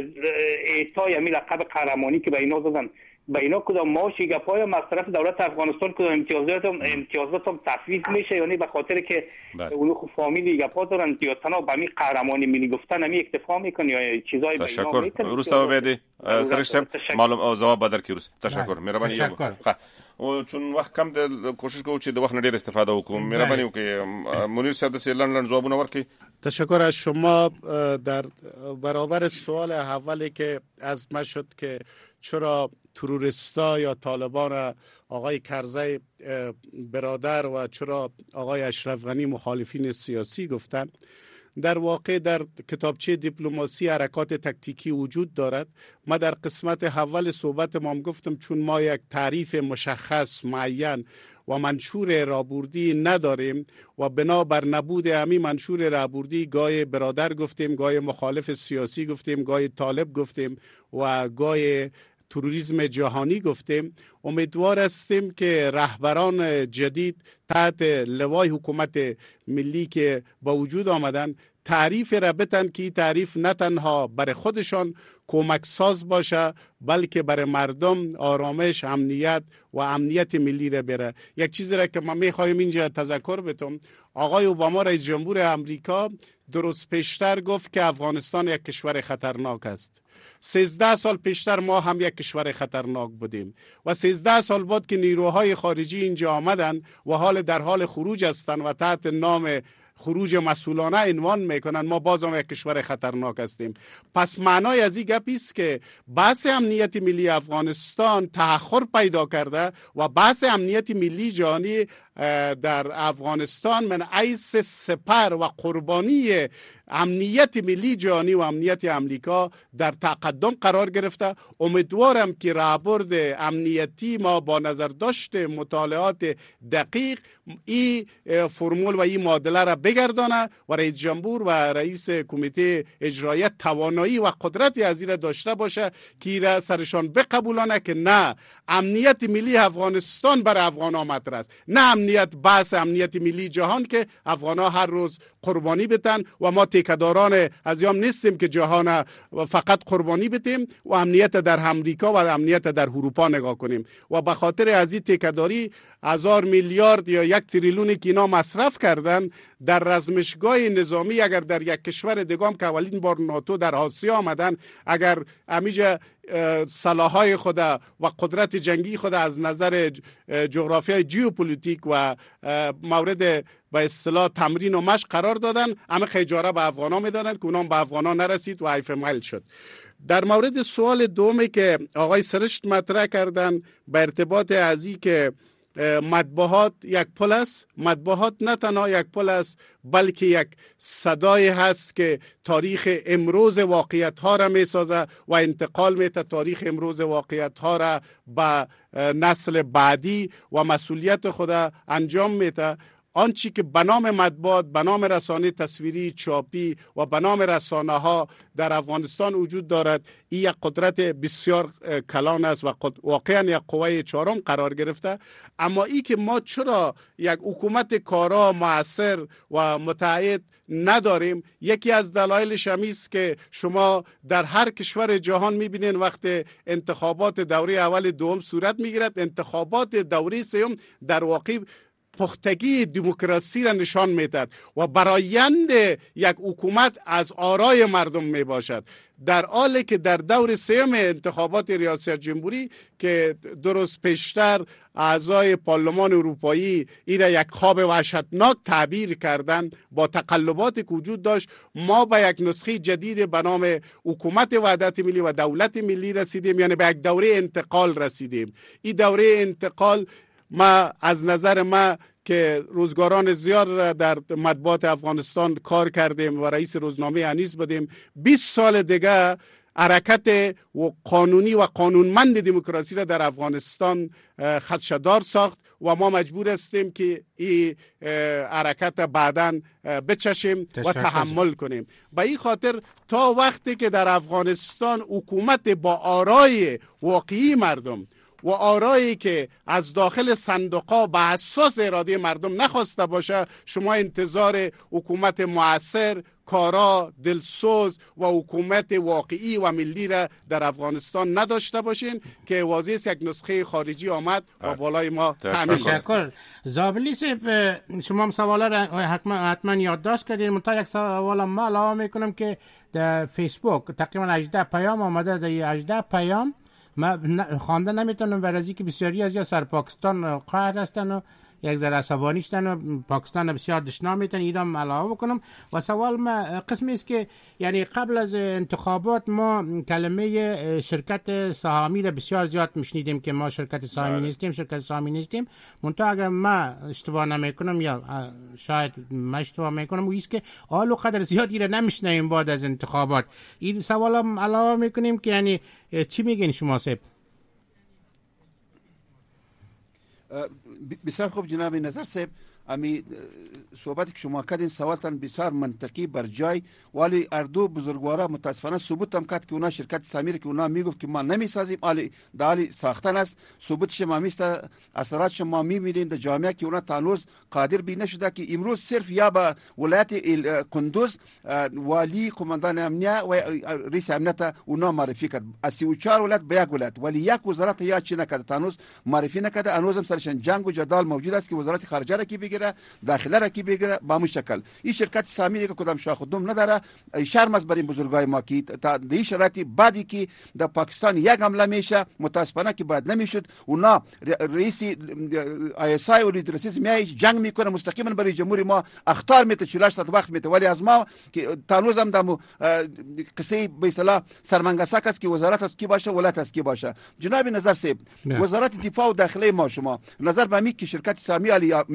اعطای همین لقب قهرمانی که به اینا دادن به اینا کدام معاشی گپای از طرف دولت افغانستان کدام امتیازات هم تفویض میشه یا نه؟ به خاطر که اون خو فامیلی گپا دارن یا تنها به همین قهرمانی ملی گفتن همین اکتفا میکنه یا چیزای به اینا میتونه؟ تشکر. روستا بعدی سرشتم معلوم جواب بدر کی روس. تشکر. مهرباني. او چون وخت کم د کوشش کوو چې د وخت ډیر استفاده وکړو. مهرباني وکړئ منیر صاحب د سیلان جوابونه ورکړي. تشکر از شما. در برابر سوال اولی که از ما شد که چرا تروریستا یا طالبان آقای کرزی برادر و چرا آقای اشرف غنی مخالفین سیاسی گفتن، در واقع در کتابچه دیپلماسی حرکات تکتیکی وجود دارد. ما در قسمت اول صحبت ما گفتم چون ما یک تعریف مشخص معین و منشور رابوردی نداریم و بنابر نبود همین منشور رابوردی گای برادر گفتیم، گای مخالف سیاسی گفتیم، گای طالب گفتیم و گای تروریسم جهانی گفتیم. امیدوار هستیم که رهبران جدید تحت لوای حکومت ملی که با وجود آمدن تعریف را بتن که این تعریف نه تنها برای خودشان کمک ساز باشه بلکه برای مردم آرامش، امنیت و امنیت ملی را بره. یک چیزی را که ما میخوایم اینجا تذکر بتم، آقای اوباما رئیس جمهور امریکا درست پیشتر گفت که افغانستان یک کشور خطرناک است. 13 سال پیشتر ما هم یک کشور خطرناک بودیم و 13 سال بعد که نیروهای خارجی اینجا آمدن و حال در حال خروج هستند و تحت نام خروج مسئولانه عنوان میکنن، ما باز هم یک کشور خطرناک هستیم. پس معنای از این گپ است که بحث امنیت ملی افغانستان تأخر پیدا کرده و بحث امنیت ملی جهانی در افغانستان من حیث سپر و قربانی امنیت ملی جهانی و امنیت امریکا در تقدم قرار گرفته. امیدوارم که راهبرد امنیتی ما با نظر داشت مطالعات دقیق این فرمول و این معادله را بگردانه و رئیس جمهور و رئیس کمیته اجرایی توانایی و قدرت از این داشته باشه که را سرشان بقبولانه که نه امنیت ملی افغانستان بر افغان ها مطرح است، نه بحث امنیت ملی جهان که افغان ها هر روز قربانی بتن و ما تیکداران از یام نیستیم که جهان فقط قربانی بتیم و امنیت در امریکا و امنیت در اروپا نگاه کنیم و به خاطر از این تیکداری 1000 میلیارد یا 1 تریلیون که اینا مصرف کردن در رزمشگاه نظامی. اگر در یک کشور دیگه هم که اولین بار ناتو در آسیا آمدن، اگر امیجا سلاح‌های خود و قدرت جنگی خود از نظر جغرافیای ژئوپلیتیک و مورد به اصطلاح تمرین و مشق قرار دادن، همه خیجاره به افغانا میدادن که اونام به افغانا نرسید و حیف مایل شد. در مورد سوال دومی که آقای سرشت مطرح کردن به ارتباط ازی که مطبوعات یک پل است، مطبوعات نه تنها یک پل است بلکه یک صدای هست که تاریخ امروز واقعیت ها را می سازه و انتقال میته تاریخ امروز واقعیت ها را به نسل بعدی و مسئولیت خود انجام میته. آنچه که به نام مطبوعات، به نام رسانه تصویری چاپی و به نام رسانه ها در افغانستان وجود دارد، این یک قدرت بسیار کلان است و واقعا یک قوه چهارم قرار گرفته. اما این که ما چرا یک حکومت کارا مؤثر و متعهد نداریم، یکی از دلایلش همین است که شما در هر کشور جهان میبینین وقت انتخابات دوره اول دوم صورت میگیرد، انتخابات دوره سوم در واقع پختگی دموکراسی را نشان میدهد و برآیند یک حکومت از آرای مردم می باشد. در حالی که در دور سوم انتخابات ریاست جمهوری که درست پیشتر اعضای پارلمان اروپایی این را یک خواب وحشتناک تعبیر کردن با تقلبات که وجود داشت، ما به یک نسخه جدید به نام حکومت وحدت ملی و دولت ملی رسیدیم، یعنی به یک دوره انتقال رسیدیم. این دوره انتقال ما از نظر ما که روزگاران زیاد در مطبوعات افغانستان کار کردیم و رئیس روزنامه انیس بودیم، 20 سال دیگه حرکت و قانونی و قانونمند دموکراسی را در افغانستان خدشه‌دار ساخت و ما مجبور هستیم که این حرکت بعداً بچشیم و تحمل کنیم. به این خاطر تا وقتی که در افغانستان حکومت با آرای واقعی مردم و آرایی که از داخل صندوق‌ها به اساس اراده مردم نخواسته باشه، شما انتظار حکومت مؤثر، کارا، دلسوز و حکومت واقعی و ملی را در افغانستان نداشته باشین که واضح است یک نسخه خارجی آمد و بالای ما تامین شد. تشکر. زابلی صاحب، شما هم سوالا را حتما یادداشت کردین. منتها یک سوال ما علاوه میکنم که در فیسبوک تقریبا 18 پیام آمده. در 18 پیام ما خوانده نمیتونم برای که بسیاری از یا سر پاکستان قهر هستن و یک ذره عصبانی شدن و پاکستان بسیار دشنام میتن. ایران علاوه بکنم و سوال ما قسمی است که یعنی قبل از انتخابات ما کلمه شرکت سهامی را بسیار زیاد میشنیدیم که ما شرکت سهامی نیستیم، شرکت سهامی نیستیم. منتها اگر ما اشتباه نمیکنم یا شاید ما اشتباه میکنم، است که حال و قدر زیادی را نمیشنیم بعد از انتخابات. این سوال هم علاوه میکنیم که یعنی چی میگین شما صاحب؟ بسیار خوب جناب نظر صاحب، امی صحبتی که شما کردین سوالتان بسیار منطقی بر جای، ولی اردو بزرگوارا متاسفانه ثبوت هم کرد که اونا شرکت سامیر که اونا میگفت که ما نمیسازیم، حالی ساختن است. ثبوتش ما میسته اثراتش ما میبینیم در جامعه که اونا تانوز قادر بی نشده که امروز صرف یا به ولایت قندوز والی قماندان امنیه و رئیس امنیت اونا معرفی کرد، از 34 ولایت به یک ولایت، ولی یک وزارت یا چی نکرده، تانوز معرفی نکرده. هنوز هم سرشان جنگ و جدال موجود است که وزارت خارجه را کی بگیره، داخله را کی بگیره. با همون شکل این شرکت سامی که کدام شاخ و دم نداره، شرم از بر این بزرگای ما که تا این شرایطی بعدی که در پاکستان یک حمله میشه، متاسفانه که بعد نمیشد، اونا رئیس آیسای و لیدرسیز میای جنگ میکنه مستقیما برای جمهوری ما اختار میته 48 ساعت وقت میته، ولی از ما که تانوز هم دمو قصه به اصطلاح سرمنگسک است که وزارت است کی باشه، ولایت است کی باشه. جناب نظر صاحب، وزارت دفاع و داخله ما شما نظر به می که شرکت سامی علی میسازه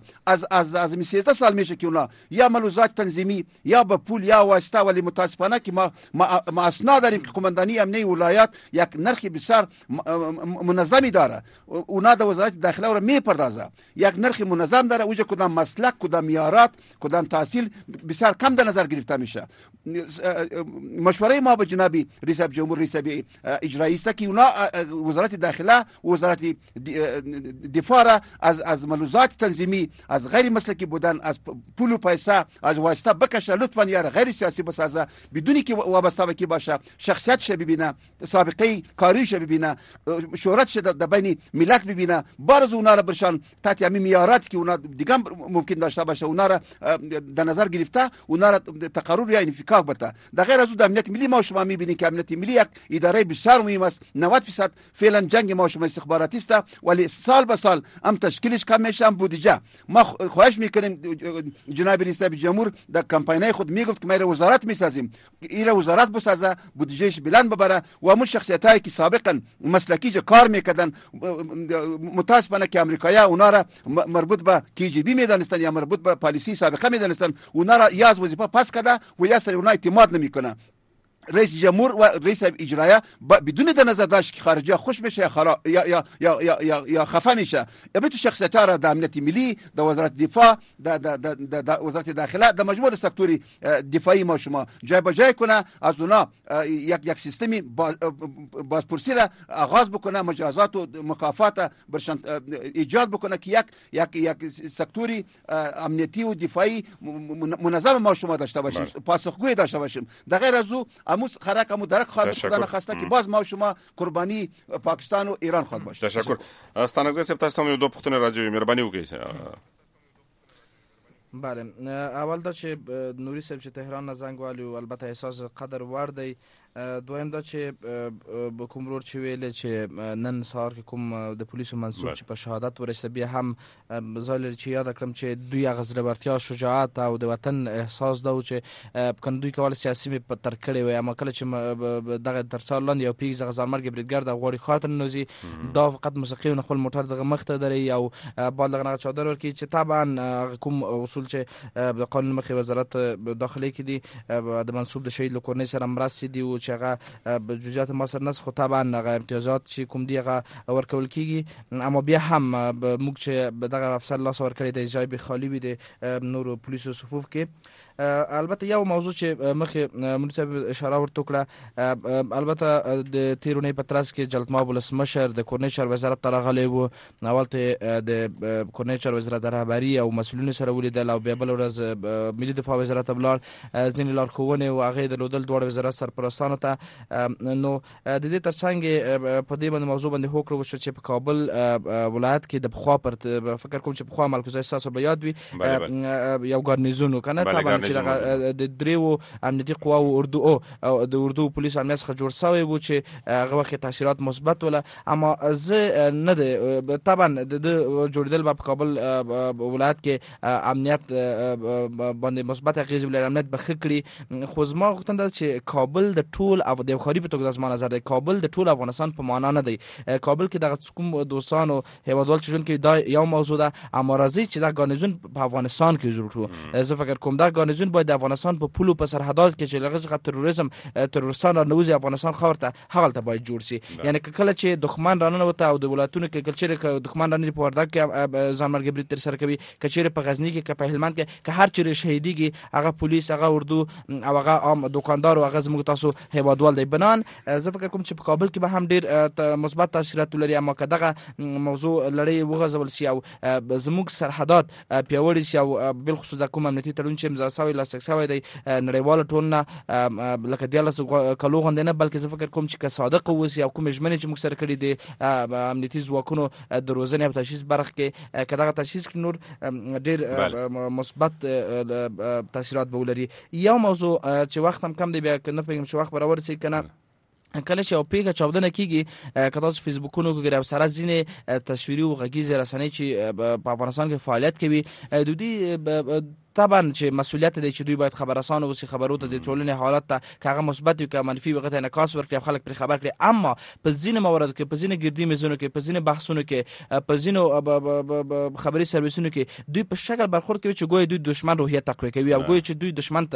از 13 سال میشه که اونا یا ملوزات تنظیمی یا به پول یا واسطه، ولی متاسفانه که ما اسناد داریم که قماندانی امنیه ولایت یک نرخ بسیار منظمی داره. اونا د وزارت داخله رو میپردازه، یک نرخ منظم داره. اوجا کدام مسلک، کدام معیارات، کدام تحصیل بسیار کم در نظر گرفته میشه. مشوره ما به جناب رئیس جمهور، رئیس اجرایی است که اونا وزارت داخله و وزارت دفاع را از ملوزات تنظیمی، از غیر مسلکی بودن، از پول و پیسه، از واسطه بکشه. لطفا یا غیر سیاسی بسازه بدونی که وابسته به کی باشه، شخصیتش ببینه، سابقه کاریش ببینه، شهرتش در بین ملت ببینه. بارز اونا را برشان تحت همین معیارات که اونا دیگه ممکن داشته باشه اونا را در نظر گرفته، اونا را تقرر یا انفکاک بده. در غیر از اون امنیت ملی ما شما میبینید که امنیت ملی یک اداره بسیار مهم است. 90% فعلا جنگ ما شما استخباراتی است، ولی سال به سال هم تشکیلش کم میشه، هم بودجه. ما خواهش میکنیم جناب رئیس جمهور در کمپاینای خود میگفت که ما وزارت میسازیم، این وزارت بسازه، بودجهش بلند ببره و همون شخصیتایی که سابقا مسلکی کار میکردن، متاسفانه که امریکایی‌ها اونا را مربوط به KGB میدانستن یا مربوط به پالیسی سابقه میدانستن، اونا را یا از وظیفه پس کرده و یا سر اونا اعتماد نمیکنه. رئیس جمهور و رئیس اجرایی بدون در نظر داشت که خارجی خوش بشه یا خفه میشه. البته تو شخصیت‌ها را در امنیت ملی، در وزارت دفاع، در وزارت داخله، در مجموع سکتور دفاعی ما شما جای به جای کنه، از اونا یک سیستمی بازپرسی را آغاز بکنه، مجازات و مکافات برشان ایجاد بکنه که یک سکتوری امنیتی و دفاعی منظم ما شما داشته باشیم، پاسخگوی داشته باشیم. در غیر از او اموز خرک امو درک خواهد شدن خواسته که باز ما شما قربانی پاکستان و ایران خواهد باشید. تشکر. ستانگزی صاحب تاسو ته دو پوښتنې راځي، مهرباني وکړئ. بله، اول دا چې نوري صاحب چې تهران نه زنګ والي او البته احساس قدر وړ دی. دویم دا چې به کوم ورور چې ویل چې نن سهار کې کوم د پولیسو منصوب چې په شهادت ورسېده، بیا هم زال چې یاد کړم چې دوی هغه زړورتیا، شجاعت او د وطن احساس دا و چې کنه دوی کول سیاسي مې په تر کړی وي، اما کله چې دغه تر څار لاندې یو پیږي دغه ځانمرګ بریدګر د غواړي ښار ته ننوځي، دا فقط موسیقي نه خپل موټر دغه مخ ته دري او باید دغه چادر ورکړي چې طبعا کوم اصول چې د قانون مخې وزارت داخلي کې دي د منصوب د شهید لکورنۍ سره مرستې دي او چې هغه جزئیات ما سره نس، خو طبعا هغه امتیازات چې کوم دی هغه ورکول کیږي. اما بیا هم موږ چې دغه افسر لاس ورکړی دی ځای به خالی وي د نورو پولیسو صفوف کې. البته یو موضوع چې مخې مونږ ته اشاره ورته کړه، البته د تیرونی په ترڅ کې جلتماب ولسمشر د کورنۍ چارو وزارت ته راغلی و، اول ته د کورنۍ چارو وزارت د رهبري او مسؤلینو سره ولیدل او بیا بل ورځ ملي دفاع وزارت ته ولاړ، ځینې لارښوونې او هغې درلودل دواړه وزارت سرپرستانو ته. نو د دې ترڅنګ په دې باندې موضوع باندې هوکړه وشوه چې په کابل ولایت کې د پخوا پر فکر کوم چې پخوا ملکوزای ستاسو به یاد وي یو ګارنیزون کنه، طبعا چې د دریو امنیتي قواو اردو او د اردو پولیس امنیت څخه جوړ شوی و چې هغه وخت تاثیرات مثبت ولا، اما زه نه ده طبعا د جوړیدل په کابل ولایت کې امنیت باندې مثبت اغیز ولري، امنیت بخکړي. خو زما غوښتنه چې کابل د ټول او د خاري په توګه د زما نظر دی کابل د ټول افغانستان په معنا نه دی. کابل کې د کوم دوستانو هیوادوال چې ژوند کوي دا یو موضوع ده، اما راځي چې دا ګارنیزون په افغانستان کې جوړ شو. زه فکر کوم دا ګارنیزون باید د افغانستان په پولو په سرحدات کې چې لږه تروریزم تروریستان را نوځي افغانستان خاورته هغه ته باید جوړ شي. یعنی کله چې دښمن رانه وته او د ولایتونو کې کلچر دښمن رانه په وردګ کې ځانمرګ برید تر سره کوي، کچېره په غزنی کې په هلمند کې که هر چیرې شهیدیږي هغه پولیس هغه اردو او هغه عام دکاندار او هغه زموږ تاسو هیوادوال دی بنان. زه فکر کوم چې په کابل کې به هم ډیر مثبت تاثیرات لري، اما که دغه موضوع لړۍ وغځول شي او زموږ سرحدات پیاوړي شي او بل خصوص د کوم امنیتي تړون چې امضا شوی لاسلیک شوی دی نړیوال ټولنه لکه 14 کلو غونډه نه، بلکې زه فکر کوم چې که صادق اوسي او کوم ژمنې چې موږ سره کړې دي امنیتي ځواکونو د روزنې او تشخیص برخه کې که دغه تشخیص کې نور ډیر مثبت تاثیرات به ولري. یو موضوع چې وخت هم کم دی، بیا نه پېږم چې وخت برابر شي کنه، کله چې او پیګه چاودنه کیږي که تاسو فیسبوکونو کې ګرځي سره ځینې تصویري او غږیزه رسنۍ چې په افغانستان کې فعالیت کوي، د دې طبعا چې مسؤلیت دی چې دوی باید خبررسان اوسي، خبرو ته د ټولنې حالت ته کاغه مثبت وي که منفي وي هغه ته انعکاس ورکړي او خلک پرې خبر کړي. اما په ځینې موارد کې، په ځینې ګردي میزونو کې، په ځینې بحثونو کې، په ځینو خبري سرویسونو کې دوی په شکل برخورد کوي چې ګویا دوی دشمن روحیه تقویه کوي او ګویا چې دوی دشمن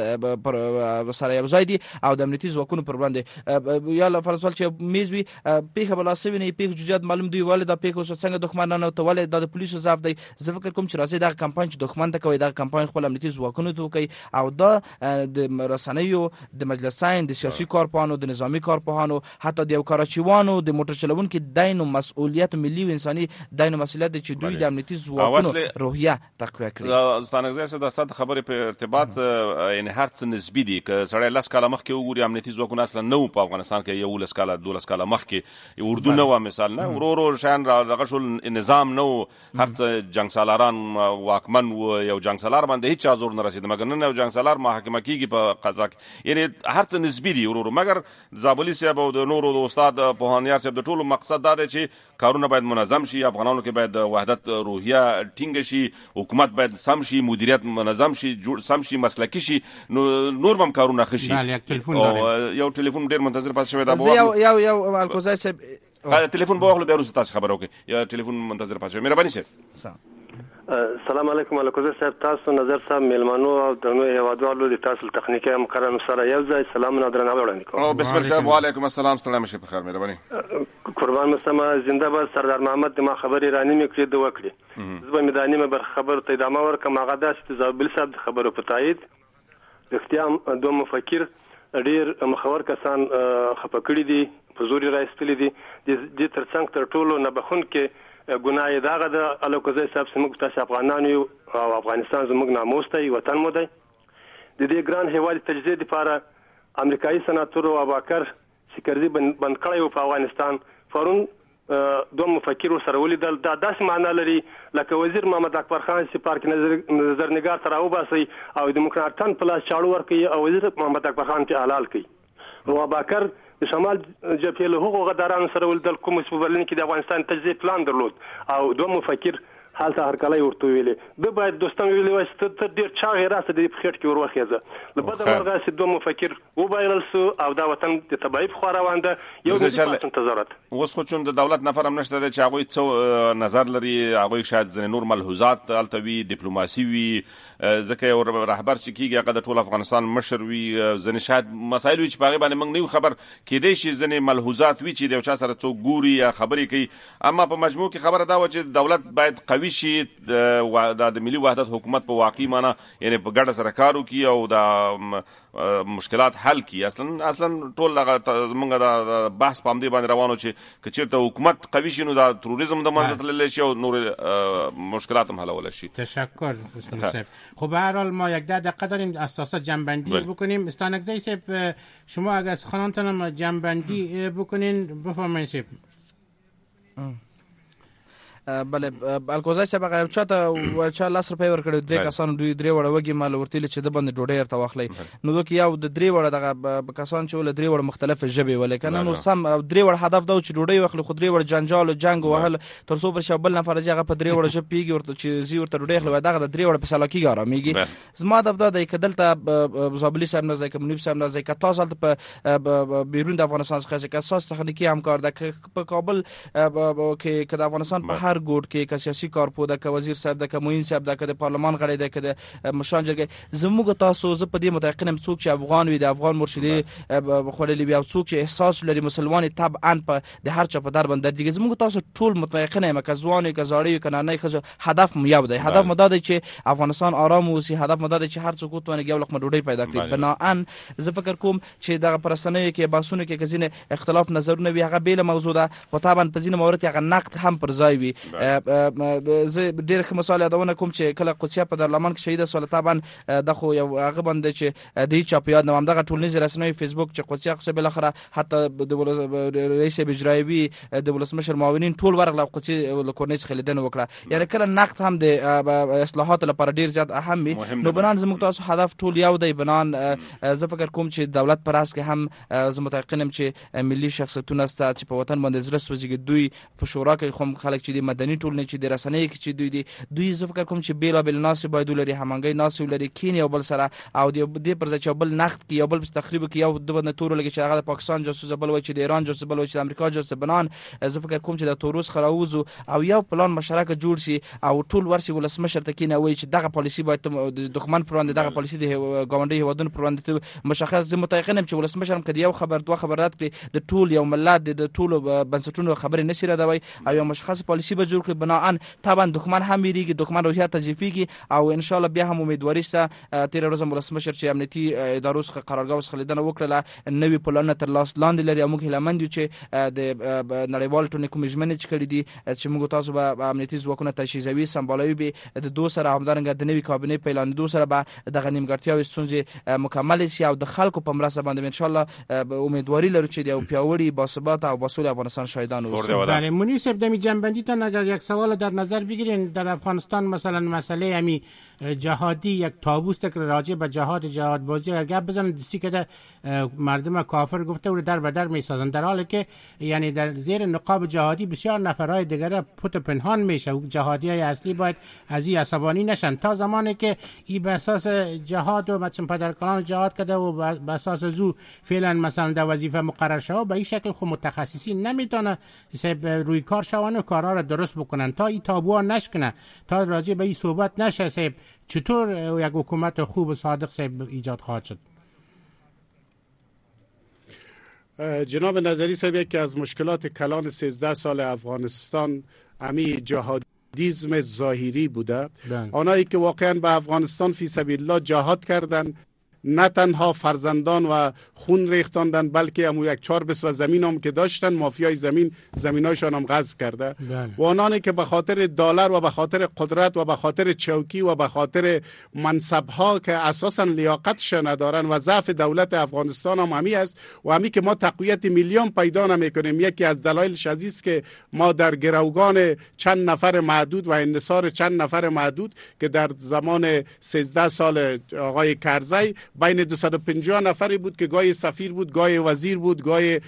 سره یو ځای دي او د امنیتي ځواکونو پر وړاندې یا فرض ول چې میز وي پیښه بلا سوي نه پیښه جزئیات معلوم دی ولې دا پیښه اوس څنګه دښمن نه ته ولې د پولیسو ضعف دی. زه فکر کوم چې راځي دا کمپاین چې دښمن ته کوي دا کمپاین خپل امنیتي ځواکونو ته کوي او دا د رسنیو، د مجلسین، د سیاسي کارپوهانو، د نظامی کارپوهانو، حتی د کراچیوانو، د موټر چلوونکو دین او مسؤلیت ملي او انساني دین او مسؤلیت چې دوی د امنیتي ځواکونو روحیه تقویه کړي. ستانګزه سره د ست خبرې په ارتباط یعنی هر څه نسبی دي که سړی لاس کاله مخکې وګوري امنیتي ځواکونه اصلا نو په افغانستان کې یو لاس کاله 12 کاله مخکې اردو نو مثال نه ورو شان دغه شول نظام نو هر څه جنگ سالاران واکمن و یو جنگ سالار باندې هیڅ زور نه رسید مګر نه یو جنگ سالار محاکمه کیږي په قضا کې یعنی هر څه نسبی دي ورو مګر زابلی صاحب او د نورو د استاد پوهانیار صاحب د ټولو مقصد دا دی چې کارونه باید منظم شي، افغانانو کې باید وحدت روحیه ټینګ شي، حکومت باید سم شي، مدیریت منظم شي، جوړ سم شي، مسلکی شي، نور هم کارونه خشي. یو ټلیفون ډیر منتظر پات شوی دا یو الکوزای صاحب ټلیفون به واخلو بیا وروسته تاسو خبرو کې یا ټلیفون منتظر پات شوی. مهرباني صاحب. السلام علیکم الکوزای صاحب، تاسو نظر صاحب میلمانو او د نوې هوادوالو د تاسو تخنیکی همکارانو سره یو ځای سلام او درناوی وړاندې کوم. او بسم الله صاحب وعلیکم السلام، ستړي مشه په خیر. مهرباني. قربان مسما زنده باد سردار محمد د ما خبرې رانی مې کړې د وکړي زه به میداني مې بر خبر ته ادامه ورکم. هغه داسې زابل صاحب د خبرو په تایید اختیام دوه مفکر ډیر مخور کسان خپه کړي دي، په زوري راستلي دي د ترڅنګ تر ټولو نه بخون کې ګناه دغه د الکوزای صاحب سمګ تاسو افغانانو او افغانستان زموږ ناموس دی، وطن مو دی. د دې ګران هیواد تجزیه لپاره امریکایي سناتور ابوبکر سکرزي بند کړی په افغانستان فورن دوه مفکر سره ولیدل. دا داسې معنا لري لکه وزیر محمد اکبر خان چې پارک نظرنګار سره وباسي او دیموکراتان پلاس چاړو ورکوي او وزیر محمد اکبر خان ته حلال کوي. نو ابوبکر د شمال جبهې له هغو غدارانو سره ولیدل کوم چې په برلین کې د افغانستان تجزیه پلان درلود او دوه مفکر حالته هرکلی ورته ویلې د باید دوستان ویلې وای ته ډېر چا غیراسته د په خېټ کې وروخېزه له بده مرغه چې دوه مفکر وبایلل سو او دا وطن د تبعیض خو روان ده یو د انتظارات اوس خو چون د دولت نفر هم نشته چې هغوی څه نظر لري، هغوی شاید ځینې نور ملحوظات هلته وي، ډیپلوماسي وي، ځکه یو رهبر چې کېږي هغه د ټول افغانستان مشر وي، ځینې شاید مسایل وي چې په هغې باندې موږ نه یو خبر، کېدی شي ځینې ملحوظات وي چې د یو چا سره څوک ګوري یا خبرې کوي. اما په مجموع کې خبره دا وه چې دولت باید قوي شي، د ملي وحدت حکومت په واقعي معنا یعنی په ګډه سره کار وکړي او د مشکلات حل کړي. اصلا ټول زموږ د بحث په همدې باندې روانو چې که چېرته حکومت قوي شي نو د تروریزم د منځه تللی شي او نور مشکلات هم حلولی شي. تشکر حسین صاحب. خب به هر حال ما یک 10 دقیقه داریم اساسا جنبندی بکنیم. استانکزی صاحب شما اگر سخنانتان هم جنبندی بکنین بفرمایید صاحب. بله الکوزای صاحب هغه چاته چا 10 روپۍ ورکړي درې کسانو دوی درې وړه وږي مال ورتل چې د باندې ډوډۍ ورته واخلي نو دوی یو د درې وړه دغه کسان چې ول درې وړه مختلف ژبې ولیکنه نو سم درې وړه هدف دا چې ډوډۍ واخلي خو درې وړه جنجال او جنگ وهل تر څو پر شابل نفر هغه په درې وړه ژبې پیږي ورته چې زی ورته ډوډۍ خلوي دغه د درې وړه په سلاکی ګاراميږي. زما د افدا د کدلته زابلی صاحب نه ځای کوم نیب صاحب نه ځای کتا سال په بیرون د افغانستان څخه چې اساس تخنیکی همکار د په کابل کې د افغانستان په هر ګوټ کې که سیاسي کارپو د که وزیر صاحب د که معین صاحب د که د پارلمان غړی د که د مشران جرګې زموږ تاسو زه په دې متيقن یم څوک چې افغان وي د افغان مرشدي خوړلي وي او څوک چې احساس لري مسلمان طبعا په د هر چا په در باندې درځي. زموږ تاسو ټول متيقن یم که ځوان که زاړی که نانای ښځه هدف مو یو دی، هدف مو دا دی چې افغانستان آرام اوسي، هدف مو دا دی چې هر څوک وتواني یو لقمه ډوډۍ پیدا کړي. بناءن زه فکر کوم چې دغه پرسنۍ کې باسونه کې کزینه اختلاف نظرونه وي هغه بیل موضوع ده خو طبعا په ځینې موارد هغه نقد هم پر ځای وي. زه ډېر ښه مثال یادونه کوم چې کله قدسیه په درلمان کې شهیده سوله طبعا د خو یو هغه باندې چې د هیچا په یاد نه همدغه ټولنیزې رسنیو فیسبوک چې قدسیه خو بالاخره حتی د رئیس اجرایوي د ولسمشر معاونین ټول ورغله قدسیه له کورنۍ څخه لیدنه وکړه. یعنی کله نقد هم د اصلاحاتو لپاره ډېر زیات اهم وي. نو بنان زموږ تاسو هدف ټول یو دی. بنان زه فکر کوم چې دولت پر اس کې هم زه متيقن یم چې ملي شخصیتونه ست چې په وطن باندې زړه سوځي دوی په شورا کې خو خلک چې د مدني ټولنې چې د رسنۍ کې چې دوی زه فکر کوم چې بیلابل ناس باید ولري، همغږي ناس ولري، کینی او بل سره او د پر ځای چې بل نقد کې یو بل تخریب کې یو د بدن تور لګي چې هغه د پاکستان جاسوس بل وای چې د ایران جاسوس بل وای چې د امریکا جاسوس بنان. زه فکر کوم چې د توروس خراوزو او یو پلان مشترک جوړ شي او ټول ورسي ولسمشر ته کینی وای چې دغه پالیسی باید د دښمن پر وړاندې دغه پالیسی د ګاونډي هیوادونو پر وړاندې مشخص. زه متأکدم چې ولسمشر کدی یو خبر دوه خبرات کړي د ټول یو ملت د ټول بنسټونو خبرې نشي ردوي او یو مشخص پالیسی به جوړ کړي. بناء طبعا دښمن هم میریږي، دښمن روحیه تضعیفیږي او ان شاء الله بیا هم امیدواري سه تیر ورځ ولسمشر چې امنیتي ادارو څخه قرارګاه وسخه لیدنه وکړه نوې پلان تر لاس لاندې لري. موږ هیلمند یو چې د نړیوال ټولنې کوم ژمنې چې کړې دي چې موږ تاسو به امنیتي ځواکونه تجهیزوي سمبالوي به د دوه سره همدارنګه د نوې کابینې پلان دوه سره به د غنیمګړتیاوې ستونزې مکمل شي او د خلکو په مرسته باندې ان شاء الله امیدواري لرو چې د پیاوړي باثبات او باصول افغانستان شایدان اوسه. بله منیر صاحب دمی جنبندی تا اگر یک سوال در نظر بگیرین در افغانستان مثلا مسئله امی جهادی یک تابوست که راجع به جهاد بازی اگر گپ بزنن دستی که مردم کافر گفته و در بدر میسازن، در حالی که یعنی در زیر نقاب جهادی بسیار نفرهای دیگر پت پنهان میشه و جهادی های اصلی باید از این عصبانی نشن تا زمانی که این به اساس جهاد و مثلا پدرکلان جهاد کرده و به اساس زو فعلا مثلا در وظیفه مقرر شده به این شکل خود متخصصین نمیتونه روی کار شون و کارها را درست بکنن تا این تابوها نشکنه، تا راجع به این صحبت نشه صاحب چطور یک حکومت خوب و صادق صاحب ایجاد خواهد شد؟ جناب نظری صاحب یکی از مشکلات کلان 13 سال افغانستان امی جهادیزم ظاهری بوده. آنایی که واقعا به افغانستان فی سبیل الله جهاد کردن نه تنها فرزندان و خون ریختاندن بلکه همون یک 4 بسو زمین هم که داشتن مافیای زمینایشان هم غصب کرده. و آنانی که به خاطر دلار و به خاطر قدرت و به خاطر چوکی و به خاطر منصبها که اساسا لیاقتش ندارن و ضعف دولت افغانستان هم همی است و همی که ما تقویت میلیون پیدا نمیکنیم. یکی از دلایلش است که ما در گروگان چند نفر معدود و انحصار چند نفر معدود که در زمان 13 سال آقای کرزی بین 250 نفری بود که گاهی سفیر بود، گاهی وزیر بود، گاهی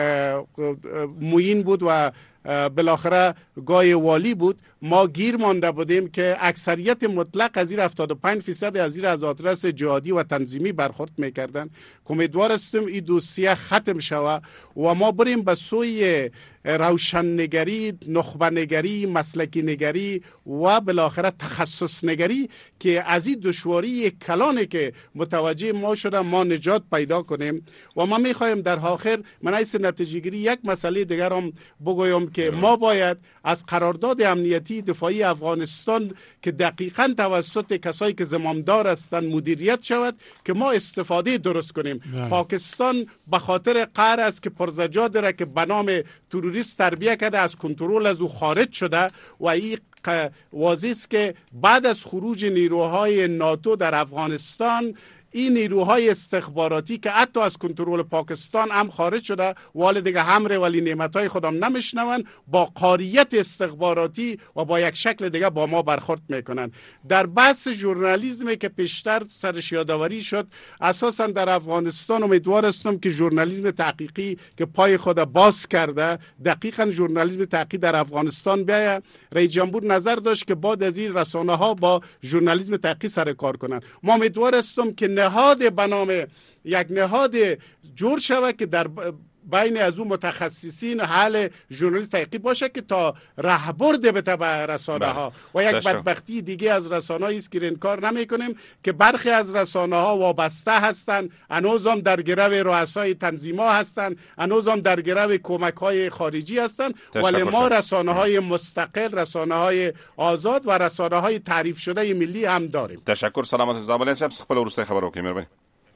معین بود و بالاخره گاهی والی بود. ما گیر مانده بودیم که اکثریت مطلق از این 75% از این از آدرس جهادی و تنظیمی برخورد میکردن. امیدوار هستم این دوسیه ختم شود و ما بریم به سوی روشننگری، نخبه نگری، مسلکی نگری و بالاخره تخصص نگری که از این دشواری کلانی که متوجه ما شده ما نجات پیدا کنیم. و ما میخوایم در آخر من ایس نتیجه گیری یک مسئله دیگر هم بگویم که ما باید از قرارداد امنیتی دفاعی افغانستان که دقیقاً توسط کسایی که زمامدار هستند مدیریت شود که ما استفاده درست کنیم. پاکستان به خاطر قهر است که پرزجا داره که به نام تروریست تربیه کرده از کنترل از او خارج شده و این واضح است که بعد از خروج نیروهای ناتو در افغانستان این نیروهای استخباراتی که حتی از کنترل پاکستان هم خارج شده ولی دیگه همره ولی نعمتهای خودم نمیشنون با قاریت استخباراتی و با یک شکل دیگه با ما برخورد میکنن. در بحث ژورنالیسم که پیشتر سرش یادآوری شد اساسا در افغانستان امیدوار هستم که ژورنالیسم تحقیقی که پای خود باز کرده دقیقاً ژورنالیسم تحقیقی در افغانستان بیاید. رئیس جمهور نظر داشت که بعد از این رسانه ها با ژورنالیسم تحقیقی سر کار کنن. ما امیدوار هستم که نهاد به نام یک نهاد جور شود که در بین از اون متخصصین حال ژورنالیست تحقیقی باشه که تا رهبرد به تبع رسانه ها و یک بدبختی دیگه از رسانه است که انکار نمی کنیم که برخی از رسانه ها وابسته هستند، هنوز هم در گرو رؤسای تنظیم ها هستند، هنوز هم در گرو کمک های خارجی هستند. ولی ما رسانه های مستقل، رسانه های آزاد و رسانه های تعریف شده ملی هم داریم. تشکر. سلامت زابل صاحب خپل ورسته خبرو کې مهرباني.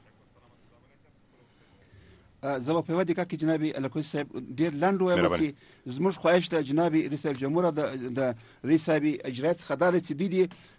زما په ودی کې جنابي الکوي صاحب ډیر لاندو وایم چې زموږ خواهش ته جنابي رئیس جمهور د رئیس اجرایت خدای چې دي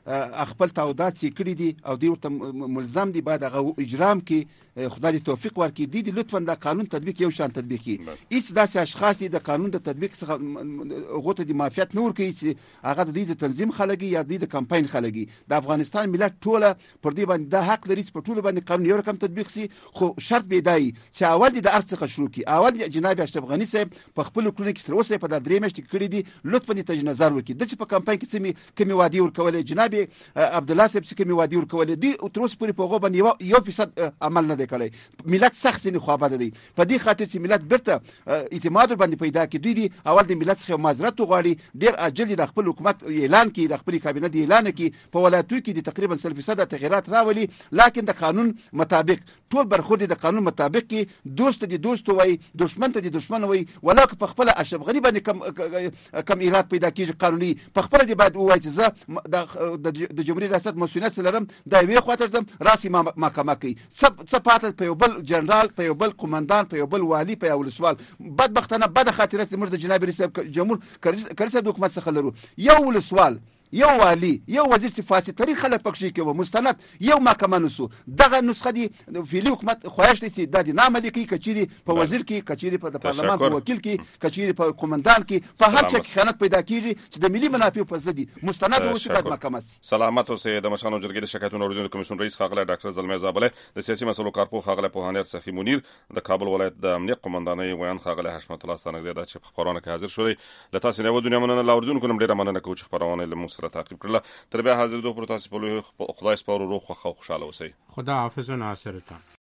خپل تعهدات یې کړي دي او دوی ورته ملزم دي باید هغه اجرام کړي. خدای دې توفیق ورکړي. دوی دې لطفا د قانون تطبیق یو شان تطبیق کړي. هیڅ داسې اشخاص دي د قانون د تطبیق څخه هغو ته د معافیت نه ورکوي چې هغه د دوی د تنظیم خلک یا دوی د کمپاین خلک. د افغانستان ملت ټوله پر دې باندې دا حق لري چې په ټولو باندې قانون یو رقم تطبیق شي، خو شرط به دی چې اول دې د ارڅ څخه شروع کړي. اول جناب اشرف غنی صاحب په خپل کلونو کې تر اوسه په د 3 میاشتې کړي دي، لطفا دې تج نظر وکړي. د چې په کمپاین کې کمی وادي ورکولې جناب عبد الله صاحب چې کمی وادي ورکولې دي او تر اوسه پورې په هغه باندې 1% عمل نه دی کړی. ملت سخت نه خو بده دی په دې خاطر چې ملت برته اعتماد باندې پیدا کړي. دوی اول د ملت څخه معذرت غواړي، ډیر عاجل د خپل حکومت اعلان کړي، د خپل کابینه دی اعلان کړي په ولایتو کې د تقریبا 100% تغیرات راولي، لکن د قانون مطابق ټول برخورد د قانون مطابق کې دوست دي دوست وای، دشمن ته دي دشمن وای. ولکه په خپل اشرف غنی باندې کم ایراد پیدا کیږي قانوني، په خپل دی باید وای چې زه د جمهوریت ریاست مسؤلیت لرم، دا وی خاطر دم راسي محکمه کوي. څه پاتې په یو بل جنرال، په یو بل قومندان، په یو بل والی، په یو ولسوال. بدبختانه بد خاطره زموږ د جناب رئیس جمهور کرزي د حکومت څخه لرو. یو ولسوال، یو والی، یو وزیر صفاسي تاریخ خلک پکښې کې و مستند یو محکمه نسو. دغه نسخه دی فعلي حکومت خواهش دی چې د نامه لیکي کچيري په وزیر کې، کچيري په پارلمان په وکیل کې، کچيري په قومندان کې، په هر چا کې خیانت پیدا کیږي چې د ملي منافع په ضد دي. مستند اوسې باید محکمه سي. سلامت اوسئ. د مشرانو جرګې د شکایتونو اوریدونکو کمیسیون رئیس ښاغلی ډاکټر زلمي زابله، د سیاسي مسلو کارپوه ښاغلی پوهانیار سخي منیر، د کابل ولایت د امنیت قومندانۍ ویان ښاغلی حشمت الله ستانکزی چې په خبرونه کې حاضر شوی. له تاسو نه و دنیا مننه. لاوردونکو نم ډیره مننه کوم چې خبرونه له موږ سره تعقیب کړل. تر بیا حاضر دوه پر تاسو په خدای سپارو روغ خو خوشاله اوسئ. خدا حافظ و ناصرتان.